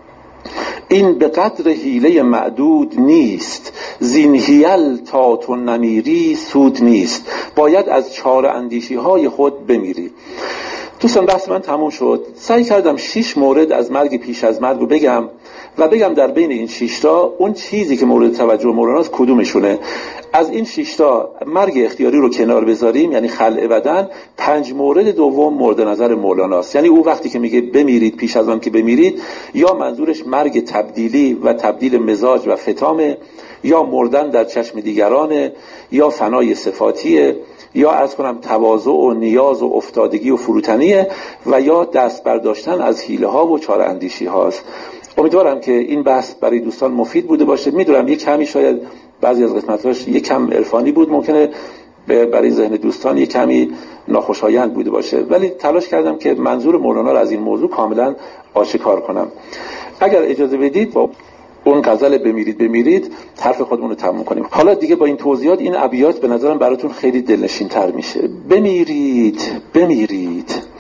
این به قدر حیله معدود نیست، زین حیل تا تو نمیری سود نیست. باید از چار اندیشی های خود بمیری. دوستان بحث من تموم شد. سعی کردم 6 مورد از مرگ پیش از مرگ رو بگم و بگم در بین این 6 تا اون چیزی که مورد توجه مولاناست کدومشونه. از این 6 تا مرگ اختیاری رو کنار بذاریم، یعنی خلع بدن. 5 مورد دوم مورد نظر مولاناست. یعنی او وقتی که میگه بمیرید پیش از آن که بمیرید، یا منظورش مرگ تبدیلی و تبدیل مزاج و فتامه، یا مردن در چشم دیگرانه، یا فنای صفاتیه، یا عرض کنم تواضع و نیاز و افتادگی و فروتنیه، و یا دست برداشتن از حیله ها و چاره اندیشی هاست. امیدوارم که این بحث برای دوستان مفید بوده باشه. میدونم یک کمی شاید بعضی از قسمتاش یک کم عرفانی بود، ممکنه برای ذهن دوستان یک کمی ناخوشایند بوده باشه، ولی تلاش کردم که منظور مولانا رو از این موضوع کاملا آشکار کنم. اگر اجازه بدید با اون غزل بمیرید حرف خودمون رو تموم کنیم. حالا دیگه با این توضیحات این ابیات به نظرم براتون خیلی دلنشین تر میشه. بمیرید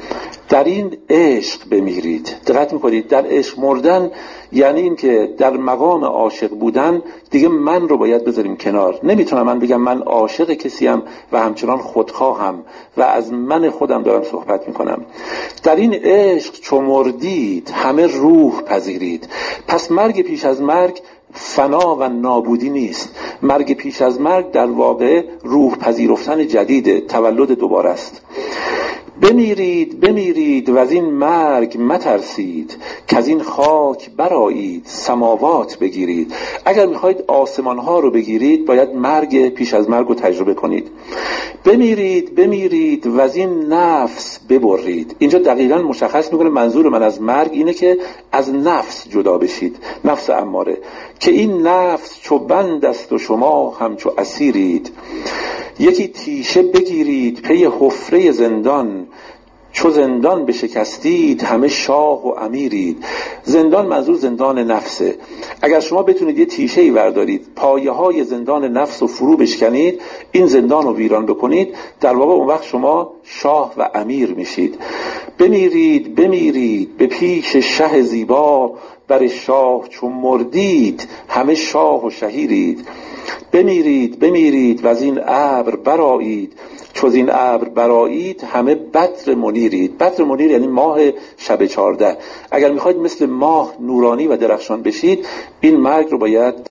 در این عشق بمیرید. دقت میکنید در عشق مردن یعنی این که در مقام عاشق بودن دیگه من رو باید بذاریم کنار. نمیتونم من بگم من عاشق کسیم و همچنان خودخواهم و از من خودم دارم صحبت میکنم. در این عشق چو مردید همه روح پذیرید. پس مرگ پیش از مرگ فنا و نابودی نیست. مرگ پیش از مرگ در واقع روح پذیرفتن جدید، تولد دوباره است. بمیرید بمیرید و از این مرگ مترسید، که از این خاک برآیید سماوات بگیرید. اگر میخواید آسمان ها رو بگیرید باید مرگ پیش از مرگ رو تجربه کنید. بمیرید بمیرید و از این نفس ببرید. اینجا دقیقاً مشخص میکنه منظور من از مرگ اینه که از نفس جدا بشید، نفس اماره، که این نفس چو بند است و شما همچو اسیرید. یکی تیشه بگیرید پی حفره زندان، چو زندان بشکستید همه شاه و امیرید. زندان منظور زندان نفسه. اگر شما بتونید یه تیشه‌ای بردارید، پایه های زندان نفس رو فرو بشکنید، این زندان رو ویران بکنید، در واقع اون وقت شما شاه و امیر میشید. بمیرید بمیرید به پیش شه زیبا، بر شاه چون مردید همه شاه و شهیرید. بمیرید بمیرید و از این ابر برآیید، چو از این ابر برآیید همه بدر منیرید. بدر منیر یعنی ماه شب 14. اگر میخواید مثل ماه نورانی و درخشان بشید، این مرگ رو باید